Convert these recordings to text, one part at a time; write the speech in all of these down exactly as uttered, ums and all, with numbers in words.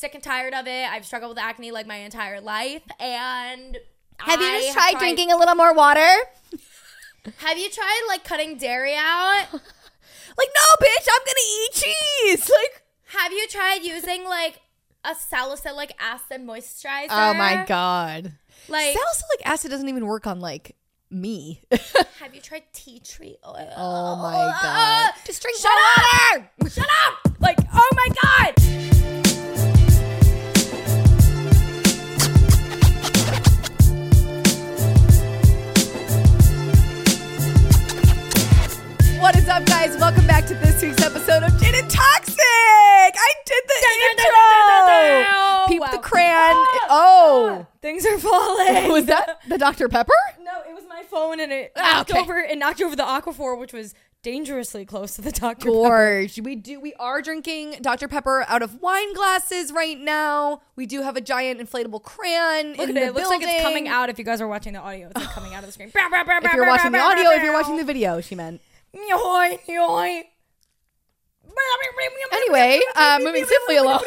sick and tired of it. I've struggled with acne like my entire life. And have I you just have tried, tried drinking a little more water? Have you tried like cutting dairy out? Like, no, bitch, I'm gonna eat cheese. Like, have you tried using like a salicylic acid moisturizer? oh my God. Like salicylic acid doesn't even work on like me. Have you tried tea tree oil? Oh my God. Just drink Shut water. Up! Shut up! Like, oh my God. What is up, guys? Welcome back to this week's episode of Jade and Toxic. I did the intro. Peep the crayon. Oh, things are falling. Was that the Doctor Pepper? No, it was my phone, and it Ah, knocked okay. over. It knocked over the Aquaphor, which was dangerously close to the Doctor Pepper. Gorge. We do. We are drinking Doctor Pepper out of wine glasses right now. We do have a giant inflatable crayon Look in at the it. It looks like it's building. coming out. If you guys are watching the audio, it's like coming out of the screen. If you're watching the audio, if you're watching the video, she meant. Yoy, yoy. Anyway, uh, moving swiftly along.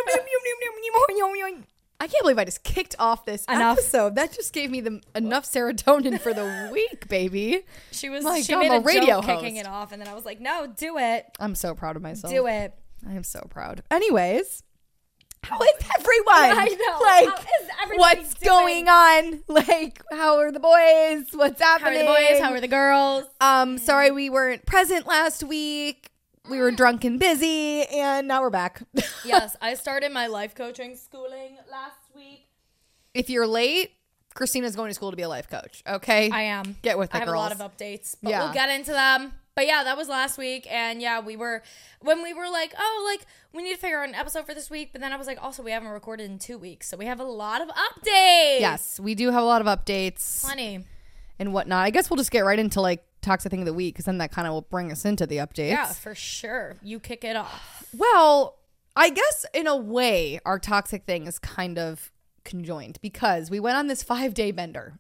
I can't believe I just kicked off this Enough. episode. That just gave me the enough serotonin for the week, baby. She was My she God, made I'm a a radio joke kicking host. it off, and then I was like, no, do it. I'm so proud of myself. Do it. I am so proud. Anyways, how is everyone? I know. Like, How is everybody what's doing? going on? Like, how are the boys? What's How are happening? the boys? How are the girls? Um, sorry we weren't present last week. We were drunk and busy, and now we're back. Yes, I started my life coaching schooling last week. If you're late, Christina's going to school to be a life coach. Okay, I am. Get with it, I have girls. a lot of updates, but Yeah. we'll get into them. But yeah, that was last week, and yeah, we were when we were like, oh, like we need to figure out an episode for this week. But then I was like, also, we haven't recorded in two weeks, so we have a lot of updates. Yes, we do have a lot of updates Plenty. and whatnot. I guess we'll just get right into like toxic thing of the week because then that kind of will bring us into the updates. Yeah, for sure. You kick it off. Well, I guess in a way, our toxic thing is kind of conjoined because we went on this five day bender.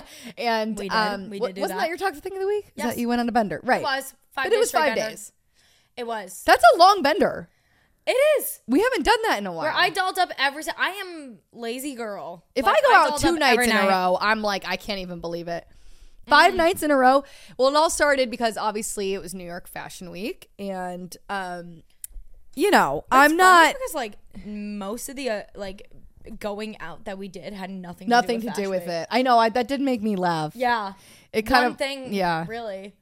and We did. um, We wa- did do wasn't that. that your toxic thing of the week? Is Yes. that you went on a bender, right? It was five But days it was straight five bender. days. It was. That's a long bender. It is. We haven't done that in a while. Where I dolled up every. si- I am lazy girl. if Like, I go out dolled two up nights every in a night. row, I'm like, I can't even believe it. Five Mm-hmm. nights in a row. Well, it all started because obviously it was New York Fashion Week, and um, you know, I'm It's funny not because like most of the uh, like going out that we did had nothing nothing to do with, to do with Fashion Week. it. I know. I, that did make me laugh. Yeah, It kind one of thing. yeah. really.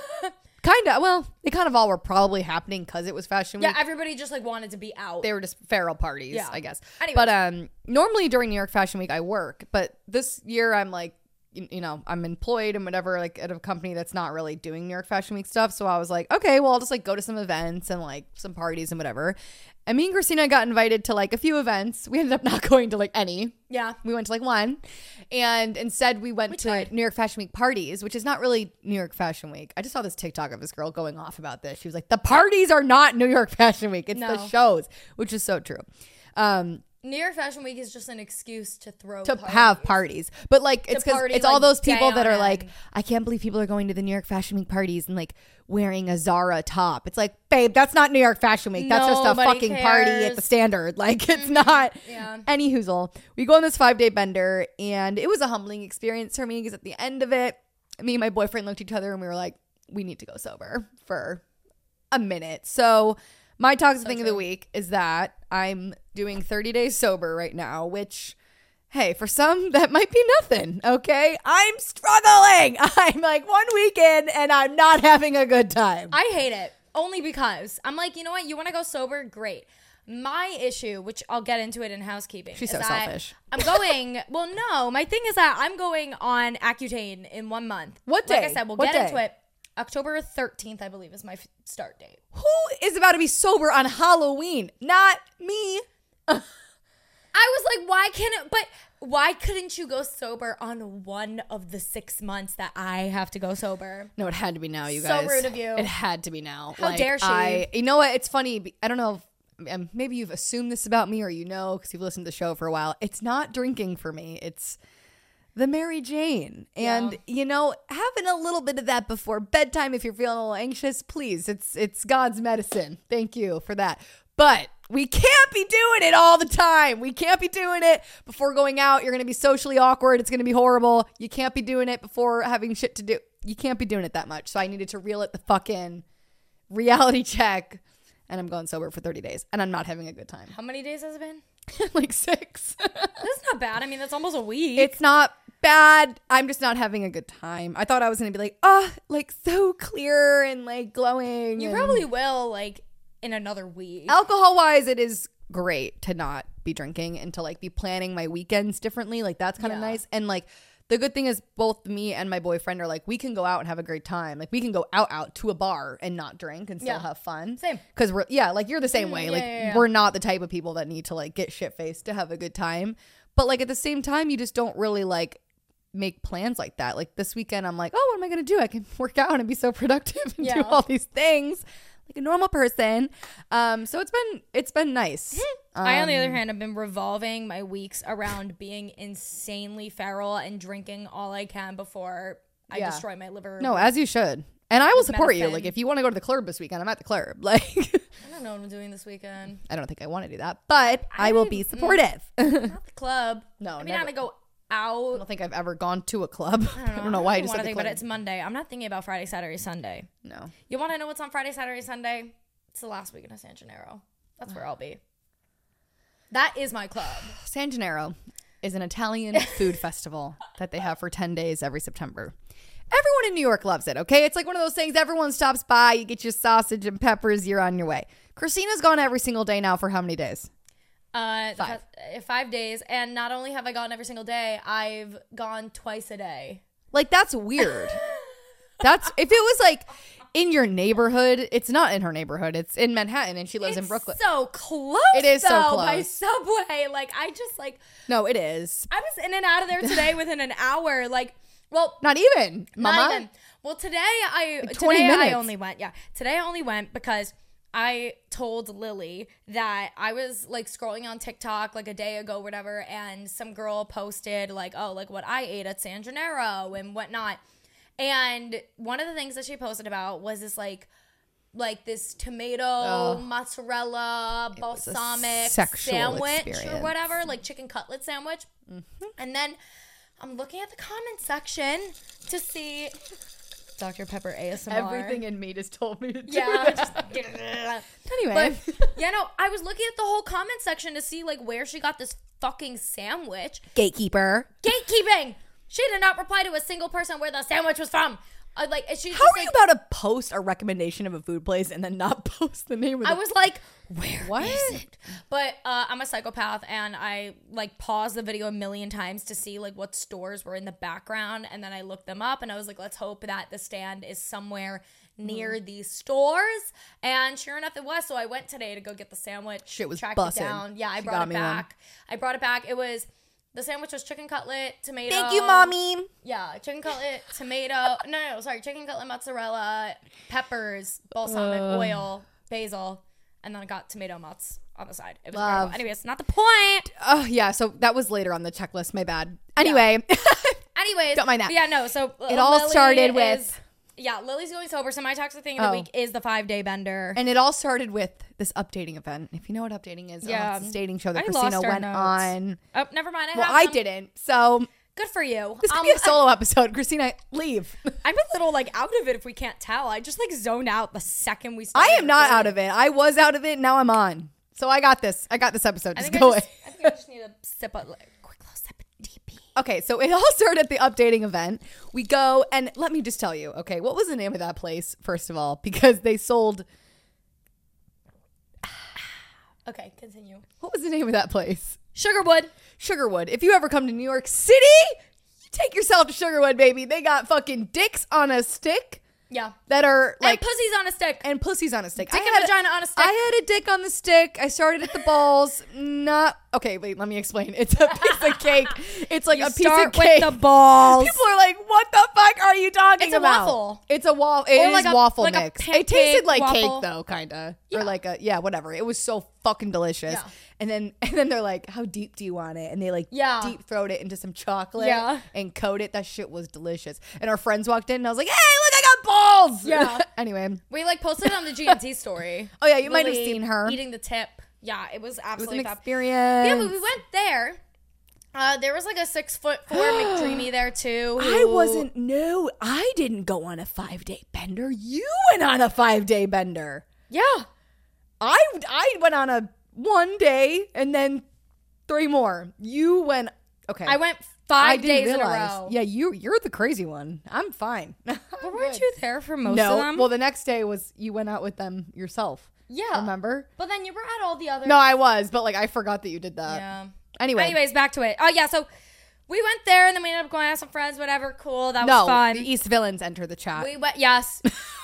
Kind of. Well, they kind of all were probably happening because it was Fashion Week. Yeah, everybody just like wanted to be out. They were just feral parties, Yeah. I guess. Anyways. But um, normally during New York Fashion Week, I work. But this year, I'm like, you, you know, I'm employed and whatever, like at a company that's not really doing New York Fashion Week stuff. So I was like, okay, well, I'll just like go to some events and like some parties and whatever. And me and Christina got invited to like a few events. We ended up not going to like any. yeah. We went to like one, and instead we went We to tried. New York Fashion Week parties, which is not really New York Fashion Week. I just saw this TikTok of this girl going off about this. She was like, the parties are not New York Fashion Week. It's the No. shows, which is so true. Um, New York Fashion Week is just an excuse to throw to parties. have parties. But like it's because party, it's all like, those people day that on are like, end. I can't believe people are going to the New York Fashion Week parties and like wearing a Zara top. It's like, babe, that's not New York Fashion Week. That's just a Nobody fucking party at cares. the Standard. Like it's not Yeah. any hoozle. We go on this five day bender and it was a humbling experience for me because at the end of it, me and my boyfriend looked at each other and we were like, we need to go sober for a minute. So my toxic So thing of the true. week is that I'm doing thirty days sober right now, which, hey, for some, that might be nothing, okay? I'm struggling. I'm like one weekend and I'm not having a good time. I hate it only because I'm like, you know what? You want to go sober? Great. My issue, which I'll get into it in housekeeping, She's is so that selfish. I'm going. Well, no, my thing is that I'm going on Accutane in one month. What Like day? I said, we'll What get day? into it. October thirteenth, I believe, is my f- start date. Who is about to be sober on Halloween? Not me. I was like, why can't it? But why couldn't you go sober on one of the six months that I have to go sober? No, it had to be now, you So guys. rude of you. It had to be now. How dare she? I, you know what? It's funny. be- I don't know if um, maybe you've assumed this about me or you know because you've listened to the show for a while. It's not drinking for me. It's the Mary Jane. And, Yeah. you know, having a little bit of that before bedtime if you're feeling a little anxious, please. It's it's God's medicine. Thank you for that. But we can't be doing it all the time. We can't be doing it before going out. You're going to be socially awkward. It's going to be horrible. You can't be doing it before having shit to do. You can't be doing it that much. So I needed to reel it the fuck in. Reality check. And I'm going sober for thirty days. And I'm not having a good time. How many days has it been? Like six. That's not bad. I mean, that's almost a week. It's not bad. I'm just not having a good time. I thought I was going to be like, oh, like so clear and like glowing. You and probably will, like, in another week. Alcohol wise, it is great to not be drinking and to like be planning my weekends differently. Like that's kind of Yeah. nice. And like the good thing is both me and my boyfriend are like, we can go out and have a great time. Like we can go out, out to a bar and not drink and still Yeah. have fun. Same. Cause we're, yeah, like you're the same Mm, way. yeah, Like yeah, yeah. we're not the type of people that need to like get shit faced to have a good time. But like at the same time, you just don't really like make plans like that. Like this weekend, I'm like, oh, what am I going to do? I can work out and be so productive and Yeah. do all these things like a normal person. Um, so it's been, it's been nice. I, on the other Um, hand, have been revolving my weeks around being insanely feral and drinking all I can before I Yeah. destroy my liver. No, as you should. And I will With support you. Metafin. Like if you want to go to the club this weekend, I'm at the club. Like I don't know what I'm doing this weekend. I don't think I want to do that, but I, will be mm. supportive. I Not the club. No, I mean, never. I'm gonna go out. don't think I've ever gone to a club. I don't know. I don't know why I I just want said to the think club. about it. It's Monday. I'm not thinking about Friday, Saturday, Sunday. No. You want to know what's on Friday, Saturday, Sunday? It's the last weekend of San Gennaro. That's where I'll be. That is my club. San Gennaro is an Italian food festival that they have for ten days every September. Everyone in New York loves it, okay? It's like one of those things everyone stops by, you get your sausage and peppers, you're on your way. Christina's gone every single day now for how many days? Uh, the Five. fe- uh, five days, and not only have I gone every single day, I've gone twice a day. Like, that's weird. That's, if it was like in your neighborhood, it's not in her neighborhood, it's in Manhattan and she lives in It's Brooklyn. so close. It is so though, by close. subway. Like I just like No, it is. I was in and out of there today within an hour. Like, well, Not even, mama. not even. Well, today I Like twenty today I minutes. only went. Yeah, today I only went because I told Lily that I was like scrolling on TikTok like a day ago, whatever, and some girl posted like, oh, like what I ate at San Gennaro and whatnot. And one of the things that she posted about was this like like this tomato, Ugh. mozzarella, was a balsamic sexual sandwich or experience. whatever, like chicken cutlet sandwich. And then I'm looking at the comment section to see Doctor Pepper A S M R. Everything in me just told me to do Yeah. it. just- Anyway. but yeah, no, I was looking at the whole comment section to see like where she got this fucking sandwich. Gatekeeper. Gatekeeping. She did not reply to a single person where the sandwich was from. I like she How just are like you about to post a recommendation of a food place and then not post the name of the I was like, where is What? it? But uh, I'm a psychopath, and I like paused the video a million times to see like what stores were in the background, and then I looked them up, and I was like, let's hope that the stand is somewhere near Mm-hmm. these stores. And sure enough, it was. So I went today to go get the sandwich. Shit was tracked bussin'. it down. Yeah, I She brought got it me one. back. I brought it back. It was. The sandwich was chicken cutlet, tomato. Thank you, mommy. Yeah, chicken cutlet, tomato. No, no, no, sorry. Chicken cutlet, mozzarella, peppers, balsamic Ugh. oil, basil, and then I got tomato mozz on the side. It was Love. incredible. Anyways, not the point. Oh, yeah. So that was later on the checklist. My bad. Anyway. Anyways, Don't mind that. but yeah, no. So It all Lily started is- with- yeah, Lily's going sober. So my toxic thing of the Oh. week is the five day bender. And it all started with this updating event. If you know what updating is, Yeah. yeah. It's a dating show that I Christina lost our went notes. on. oh, never mind. I Well, have I some. didn't. So Good for you. this could Um, be a solo episode. Christina, leave. I'm a little like out of it if we can't tell. I just like zoned out the second we I started. am not recording. out of it. I was out of it. Now I'm on. So I got this. I got this episode. I Just think go I just, away. I think I just need a sip of like, quick little sip of D P. Okay, so it all started at the updating event. We go, and let me just tell you, okay, what was the name of that place, first of all? Because they sold, Okay, continue. what was the name of that place? Sugarwood. Sugarwood. If you ever come to New York City, you take yourself to Sugarwood, baby. They got fucking dicks on a stick Yeah. that are like, and pussies on a stick. and pussies on a stick. Dick I and had a- vagina on a stick. I had a dick on the stick. I started at the balls. Not okay. Wait, let me explain. It's a piece of cake. It's like You a piece start of cake. with the balls. People are like, "What the fuck are you talking It's a about?" waffle. It's a waffle. It Or is like a- waffle like a mix. It pancake tasted like waffle. cake though, kind of, Yeah. or like a yeah, whatever. It was so fucking delicious. Yeah. And then and then they're like, "How deep do you want it?" And they like Yeah. deep throat it into some chocolate Yeah. and coat it. That shit was delicious. And our friends walked in, and I was like, "Hey, look, I got balls. Yeah. Anyway. We like posted it on the G M T story. Oh yeah, you might have Lily seen her. eating the tip. Yeah, it was It was absolutely an fab. experience. Yeah, but we went there. Uh, there was like a six foot four McDreamy there too. I who- wasn't. No, I didn't go on a five day bender. You went on a five day bender. Yeah. I I went on a one day and then three more. You went. Okay. I went I five didn't days realize. in a row. Yeah, you you're the crazy one. I'm fine. But weren't you there for most no. of them? Well, the next day was you went out with them yourself. yeah. Remember? But then you were at all the other. No, I was, but like I forgot that you did that. Yeah. Anyway. Anyways, back to it. Oh yeah, so we went there and then we ended up going out with some friends. Whatever. Cool. That no, was fun. the East Villains enter the chat. We went. Yes.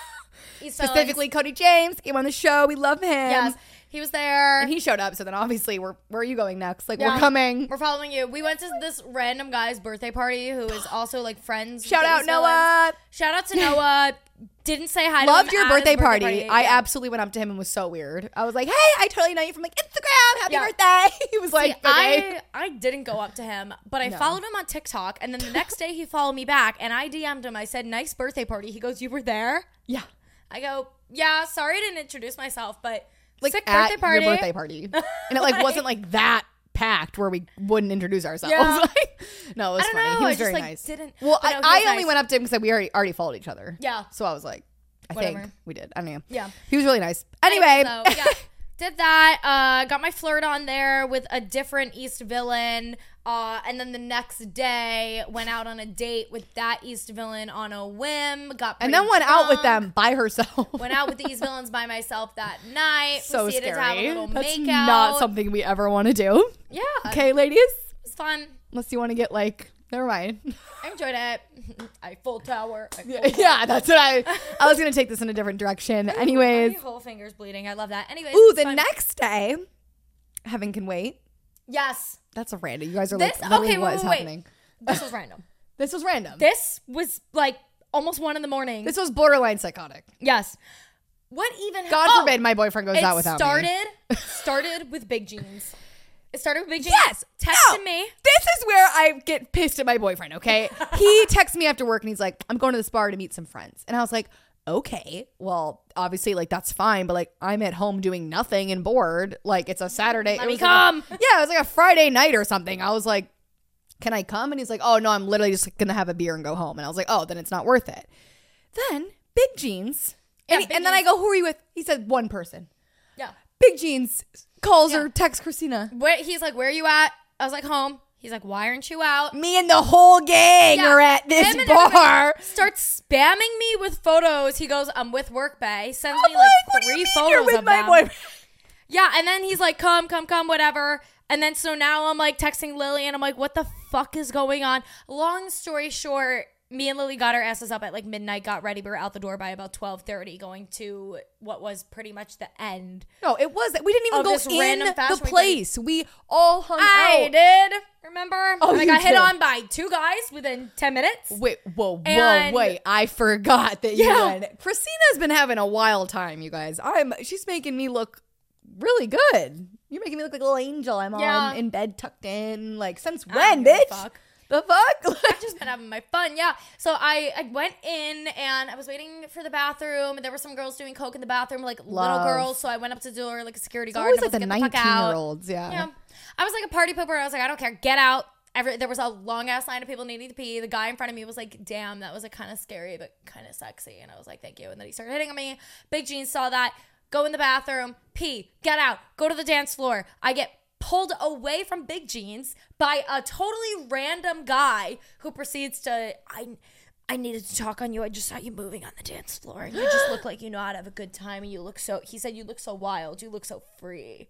East Specifically, Cody James came on the show. We love him. Yes. He was there. And he showed up. So then obviously, we're where are you going next? Like Yeah. we're coming. We're following you. We went to this random guy's birthday party who is also like friends. Shout with the out East Villains. Noah. Shout out to Noah. Didn't say hi to him Loved your at his birthday party. I Yeah. absolutely went up to him and was so weird. I was like, "Hey, I totally know you from like Instagram. Happy Yeah. birthday!" He was like, See, okay. I I didn't go up to him, but I No. followed him on TikTok, and then the next day he followed me back, and I D M'd him. I said, "Nice birthday party." He goes, "You were there?" "Yeah, I go, "Yeah, sorry I didn't introduce myself, but like sick at birthday party." your birthday party," and it like wasn't like that packed where we wouldn't introduce ourselves. Yeah. Like, no, it was I don't funny. know. He was I just very like nice. didn't. Well, but I, no, he I was only nice. went up to him because we already already followed each other. Yeah. So I was like, I Whatever. think we did. I don't know. Yeah. He was really nice. Anyway. So, yeah, did that. Uh, got my flirt on there with a different East villain. Uh, and then the next day went out on a date with that East villain on a whim. Got and pretty then went out with drunk, them by herself. Went out with the East villains by myself that night. So Proceeded scary. to have a little That's makeout. not something we ever want to do. Yeah. Okay, ladies? It was fun. Unless you want to get like, never mind. I enjoyed it. Eiffel Tower. Eiffel Yeah, Tower. yeah, that's what I. I was gonna take this in a different direction. Anyways, My whole finger's bleeding. I love that. Anyways. ooh, it's the fun. next day, heaven can wait. Yes. That's a random. You guys are This. like, literally Okay. Wait, what wait, is wait. happening? This was random. This was random. This was like almost one in the morning. This was borderline psychotic. Yes. What even? God oh, forbid my boyfriend goes it out without started, me. started with big jeans. It started with big jeans. Yes. Texted No. me. This is where I get pissed at my boyfriend, okay? He texts me after work and he's like, I'm going to this bar to meet some friends. And I was like, okay, well, obviously, like, that's fine. But, like, I'm at home doing nothing and bored. Like, it's a Saturday. Let it me was like come. a- yeah, it was like a Friday night or something. I was like, can I come? And he's like, oh, no, I'm literally just going to have a beer and go home. And I was like, oh, then it's not worth it. Then, big jeans. Yeah, and he- Big and then I Jeans. go, who are you with? He said, one person. Yeah. Big jeans calls Yeah. or texts Christina. Where, he's like, where are you at? I was like, home. He's like, why aren't you out? Me and the whole gang Yeah. are at this Him and bar. everybody Starts spamming me with photos. He goes, I'm with Work Bay. Sends I'm me like, like what do you three mean photos you're with of my them. boyfriend? Yeah, and then he's like, come, come, come, whatever. And then so now I'm like texting Lily and I'm like, what the fuck is going on? Long story short, me and Lily got our asses up at like midnight, got ready. We were out the door by about twelve thirty, going to what was pretty much the end. No, it was. We didn't even Of go this in random the fashion week place. We all hung I out. did, remember? Oh, I you got hit did. on by two guys within ten minutes. Wait, whoa, whoa, And- wait! I forgot that you Yeah. went. Christina's been having a wild time, you guys. I'm. She's making me look really good. You're making me look like a little angel. I'm Yeah. on in bed, tucked in. Like since I when, don't give a bitch? fuck. The fuck? I've just been having my fun, yeah. So I, I went in and I was waiting for the bathroom, and there were some girls doing coke in the bathroom, like Love. little girls. So I went up to the door like a security It's guard. always and I like the was like, "Get the fuck out." nineteen-year-olds. Yeah. Yeah. I was like a party pooper. I was like, I don't care. Get out. Every, there was a long ass line of people needing to pee. The guy in front of me was like, damn, that was like kind of scary, but kind of sexy. And I was like, thank you. And then he started hitting on me. Big Jeans saw that. Go in the bathroom, pee, get out, go to the dance floor. I get pulled away from Big Jeans by a totally random guy who proceeds to, I I needed to talk on you. I just saw you moving on the dance floor. And you just look like you know how to have a good time. And you look so, he said, you look so wild. You look so free.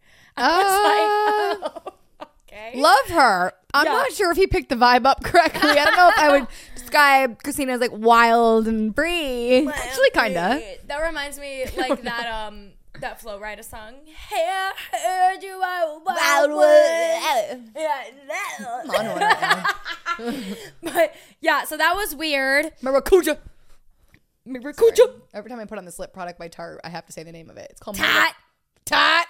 I was like, oh, okay. Love her. I'm Yeah. not sure if he picked the vibe up correctly. I don't know if I would describe Christina as like wild and free. Actually, kinda. That reminds me like that um that Flo Rida song. Hey, I heard you out wild Yeah, but yeah, so that was weird. Maracuja. Maracuja. Every time I put on this lip product by Tarte, I have to say the name of it. It's called Tat. Tat.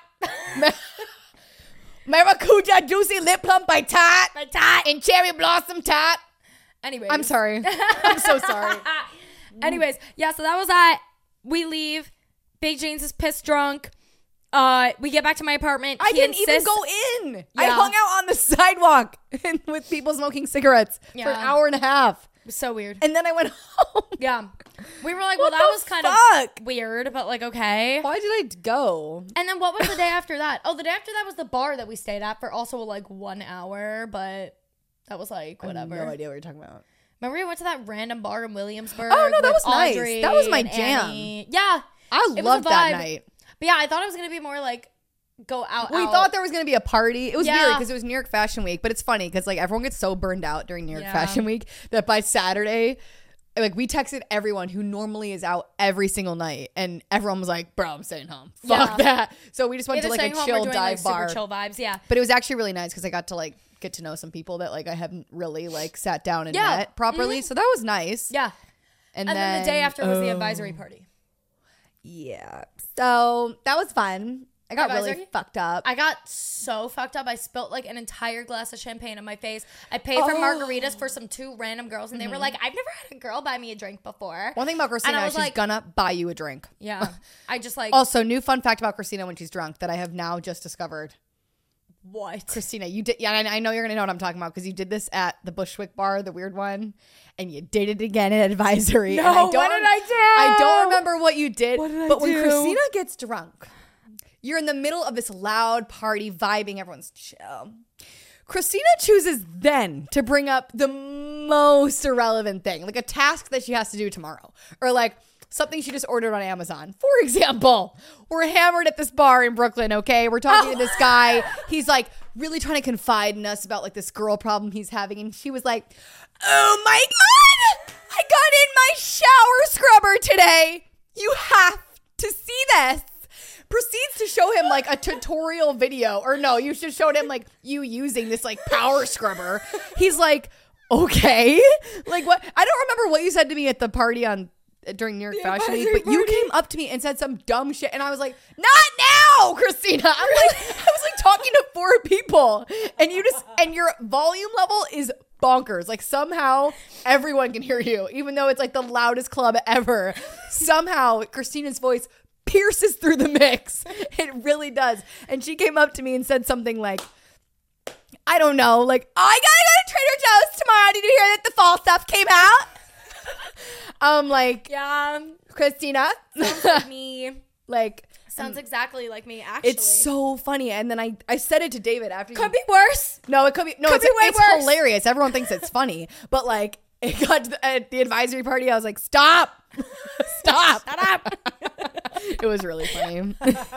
Maracuja Juicy Lip Plump by Tat. My tat. And Cherry Blossom Tat. Anyway, I'm sorry. I'm so sorry. Anyways, yeah, so that was that. We leave. Big Jeans is pissed drunk. Uh, we get back to my apartment. I He didn't insists- even go in. I Yeah. hung out on the sidewalk with people smoking cigarettes for an Yeah. hour and a half. It was so weird. And then I went home. Yeah. We were like, What well, that the was kind fuck? of weird, but like, okay. Why did I go? And then what was the day after that? Oh, the day after that was the bar that we stayed at for also like one hour, but that was like whatever. I have no idea what you're talking about. Remember we went to that random bar in Williamsburg? Oh, no, that with was nice. Audrey That was my and jam. Annie? Yeah. I It was a loved that vibe. night. But yeah, I thought it was going to be more like go out. We out. thought there was going to be a party. It was Yeah. weird because it was New York Fashion Week, but it's funny because like everyone gets so burned out during New York Yeah. Fashion Week that by Saturday, like we texted everyone who normally is out every single night, and everyone was like, "Bro, I'm staying home. Fuck Yeah. that." So we just went Either to like staying a home or chill doing, dive like, bar. super chill vibes. Yeah. But it was actually really nice because I got to like get to know some people that like I haven't really like sat down and Yeah. met properly. So that was nice. Yeah. And, And then, the day after was the oh, advisory party. Yeah. So that was fun. I got really Advisory? fucked up. I got so fucked up. I spilt like an entire glass of champagne on my face. I paid for Oh. margaritas for some two random girls, and they were like, "I've never had a girl buy me a drink before." One thing about Christina I is was she's like- gonna buy you a drink. Yeah, I just like Also, new fun fact about Christina when she's drunk that I have now just discovered. what? Christina, you did, yeah, I I know you're gonna know what I'm talking about because you did this at the Bushwick bar, the weird one, and you did it again at Advisory. No, and I don't what did rem- I do? I don't remember what you did, What did I but when do? Christina gets drunk, you're in the middle of this loud party, vibing, everyone's chill. Christina chooses then to bring up the most irrelevant thing, like a task that she has to do tomorrow, or like something she just ordered on Amazon. For example, we're hammered at this bar in Brooklyn, okay? We're talking to this guy. He's like really trying to confide in us about like this girl problem he's having. And she was like, "Oh my God, I got in my shower scrubber today. You have to see this." Proceeds to show him like a tutorial video, or no, you should show him like you using this like power scrubber. He's like, okay, like what? I don't remember what you said to me at the party on during New York The Fashion Week, advisory but you party. came up to me and said some dumb shit, and I was like, not now, Christina. I'm like, I was like talking to four people, and you just and your volume level is bonkers. Like somehow everyone can hear you, even though it's like the loudest club ever. Somehow Christina's voice pierces through the mix. It really does. And she came up to me and said something like, I don't know, like, oh, I gotta go to Trader Joe's tomorrow. Did you hear that the fall stuff came out? um, like, Yeah, Christina, sounds like me. like, Sounds exactly like me. Actually, it's so funny. And then I, I said it to David after. could you, be worse. no, it could be no, Could it's, be way it's worse. hilarious. Everyone thinks it's funny, but like, it got to the, at the advisory party. I was like, stop, stop, Shut up. It was really funny.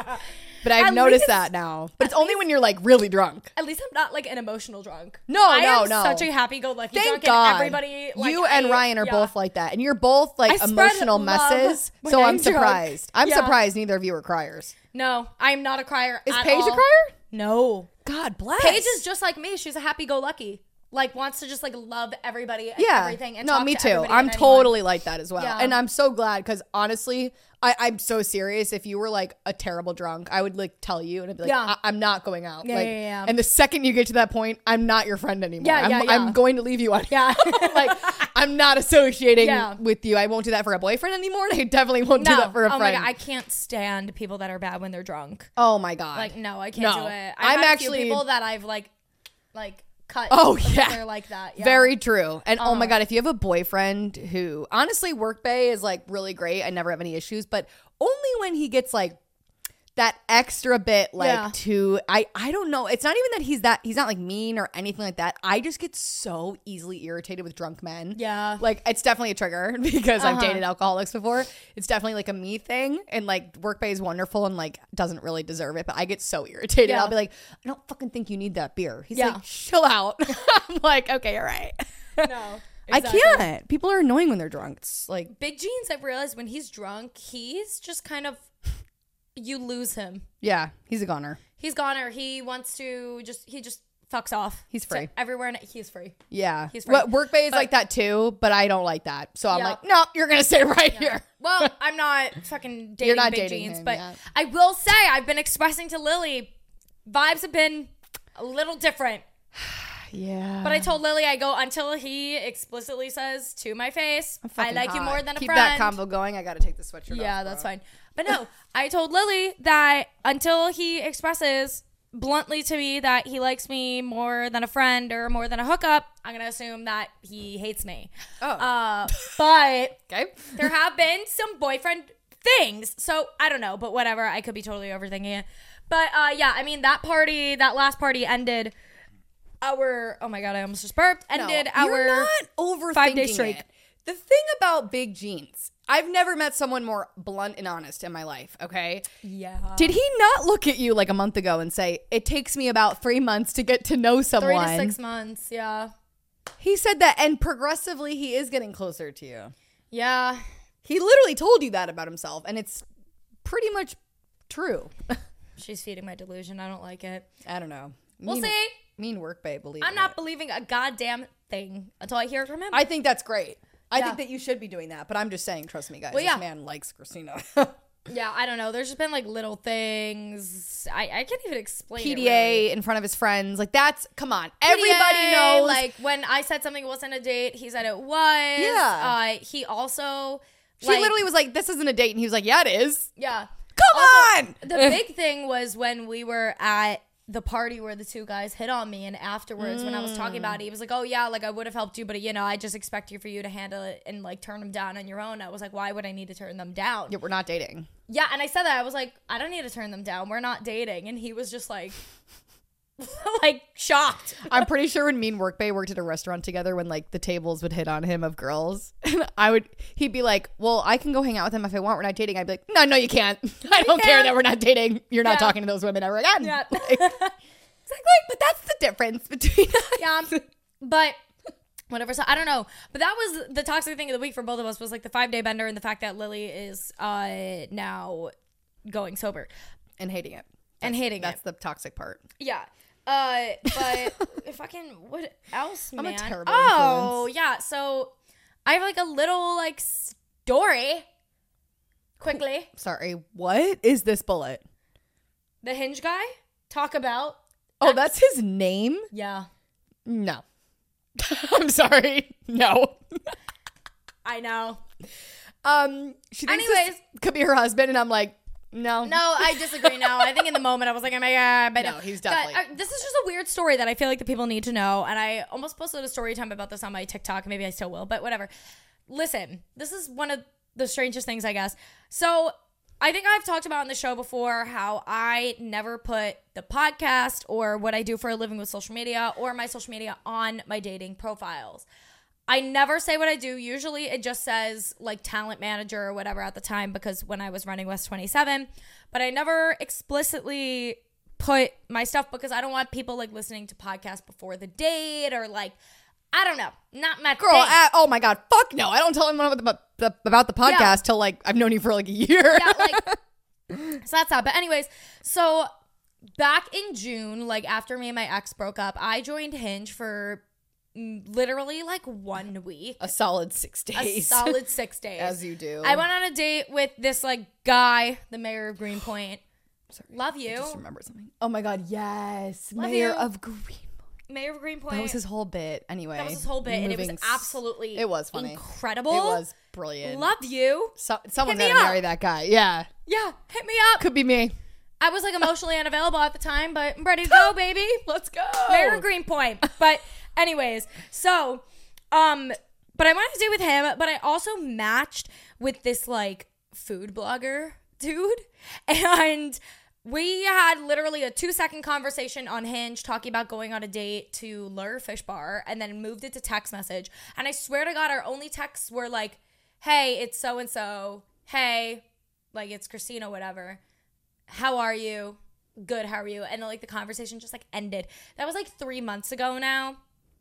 But I've At noticed least- that now. But it's only when you're like really drunk. At least I'm not like an emotional drunk. No, I no, am no. Such a happy-go-lucky Thank drunk, God. and everybody. Like, you and I- Ryan are yeah. both like that. And you're both like I spread emotional love messes. when So I'm I'm drunk. surprised. I'm Yeah. surprised neither of you are criers. No, I'm not a crier. Is at Paige all. a crier? No. God bless. Paige is just like me. She's a happy-go-lucky. Like wants to just like love everybody and yeah. everything. And no, talk me to too. everybody I'm and anyone. totally like that as well. Yeah. And I'm so glad because honestly, I, I'm so serious. If you were like a terrible drunk, I would like tell you and I'd be like, Yeah. I- I'm not going out. Yeah, like, yeah, yeah. And the second you get to that point, I'm not your friend anymore. Yeah, I'm, yeah, yeah. I'm going to leave you on. Yeah. Like I'm not associating Yeah. with you. I won't do that for a boyfriend anymore. And I definitely won't do No. that for a oh friend. my god, I can't stand people that are bad when they're drunk. oh my God. Like no, I can't No. do it. I've I'm had a actually- few people that I've like, like cut. Oh, because yeah. they're like that. Yeah. Very true. And oh my Uh. God, if you have a boyfriend who honestly work bay is like really great. I never have any issues, but only when he gets like that extra bit like Yeah. to I I don't know. It's not even that he's that he's not like mean or anything like that. I just get so easily irritated with drunk men. Yeah. Like it's definitely a trigger because I've Uh-huh. dated alcoholics before. It's definitely like a me thing and like work bay is wonderful and like doesn't really deserve it, but I get so irritated. Yeah. I'll be like, I don't fucking think you need that beer. He's Yeah. like, chill out. I'm like, okay, all right. No. I exactly. can't. People are annoying when they're drunk. It's like, Big Jeans, I've realized when he's drunk, he's just kind of, you lose him. yeah, he's a goner. He's gone or he wants to just, he just fucks off. He's to free. everywhere and he's free. Yeah. He's free. What work bay is But- like that too, but I don't like that. So I'm Yeah. like, no, you're gonna stay right here. Well, I'm not fucking dating not Big dating Jeans, him, but yeah. I will say I've been expressing to Lily, vibes have been a little different. Yeah. But I told Lily, I go, until he explicitly says to my face, I'm I fucking like you hot. more than a Keep friend. that combo going. I got to take the sweatshirt off. Yeah, bro. that's fine. But no, I told Lily that until he expresses bluntly to me that he likes me more than a friend or more than a hookup, I'm going to assume that he hates me. Oh. Uh, but Okay. there have been some boyfriend things. So I don't know, but whatever. I could be totally overthinking it. But uh, yeah, I mean, that party, that last party ended our, oh my God, I almost just burped, ended No, our you're not overthinking five-day streak. it. The thing about big jeans, I've never met someone more blunt and honest in my life, okay? Yeah. Did he not look at you like a month ago and say, it takes me about three months to get to know someone? Three to six months, yeah. He said that, and progressively he is getting closer to you. Yeah. He literally told you that about himself, and it's pretty much true. She's feeding my delusion. I don't like it. I don't know. We'll Mean- see. Mean work, babe. Believe I'm in not it. believing a goddamn thing until I hear it from him. I think that's great. I Yeah. think that you should be doing that, but I'm just saying, trust me, guys. Well, this yeah. man likes Christina. yeah, I don't know. There's just been like little things. I, I can't even explain P it, D A really. in front of his friends. Like, that's, come on. Everybody P D A, knows. Like, when I said something wasn't a date, he said it was. Yeah. Uh, he also. she like, literally was like, this isn't a date. And he was like, yeah, it is. Yeah. Come Also, on. The big thing was when we were at the party where the two guys hit on me, and afterwards mm. when I was talking about it, he was like, oh yeah, like I would have helped you, but you know, I just expect you for you to handle it and like turn them down on your own. I was like, why would I need to turn them down? Yeah, we're not dating. Yeah, and I said that. I was like, I don't need to turn them down. We're not dating. And he was just like like shocked. I'm pretty sure when me and Work Bay worked at a restaurant together, when like the tables would hit on him of girls, and I would, he'd be like, well, I can go hang out with him if I want. We're not dating. I'd be like, no, no, you can't. I don't care can't. that we're not dating. You're not Yeah. talking to those women ever again. Yeah. Like, exactly. But that's the difference between us. Yeah. But whatever. So I don't know. But that was the toxic thing of the week for both of us, was like the five day bender and the fact that Lily is uh now going sober And hating it. and hating That's it. the toxic part. Yeah. Uh, but fucking what else, I'm a man? terrible oh, yeah. So I have like a little like story. Quickly, Sorry, what is this bullet? the Hinge guy talk about. Oh, that's his name? Yeah, No. I'm sorry. No. I know. Um, she thinks Anyways. this could be her husband, and I'm like, no. No, I disagree now. I think in the moment I was like, oh my God. But No, he's But, definitely- uh, this is just a weird story that I feel like the people need to know. And I almost posted a story time about this on my TikTok. Maybe I still will, but whatever. Listen, this is one of the strangest things, I guess. So I think I've talked about on the show before how I never put the podcast or what I do for a living with social media or my social media on my dating profiles. I never say what I do. Usually it just says like talent manager or whatever at the time, because when I was running West twenty-seven, but I never explicitly put my stuff because I don't want people like listening to podcasts before the date or like, I don't know, not my Girl, thing. uh, oh my God, fuck no. I don't tell anyone about the, the, about the podcast Yeah. till like I've known you for like a year. Yeah, like, so that's that. But anyways, so back in June, like after me and my ex broke up, I joined Hinge for mm, literally like one week. A solid six A days. solid six days. As you do. I went on a date with this like guy, the mayor of Greenpoint. Sorry, Love I you. just remember something. Oh my God, yes. Love Mayor you. of Greenpoint. Mayor of Greenpoint. That was his whole bit. Anyway. That was his whole bit, and it was moving s- absolutely It was funny. incredible. It was brilliant. Love you. So, someone Hit me gotta up. marry that guy. Yeah. Yeah, hit me up. Could be me. I was like emotionally unavailable at the time, but I'm ready to go, baby. Let's go. Mayor of Greenpoint. But anyways, so um but I wanted to do with him, but I also matched with this like food blogger dude, and we had literally a two second conversation on Hinge talking about going on a date to Lure Fish Bar, and then moved it to text message. And I swear to God, our only texts were like, hey, it's so and so. Hey, like it's Christina, whatever. How are you? Good, how are you? And like the conversation just like ended. That was like three months ago now.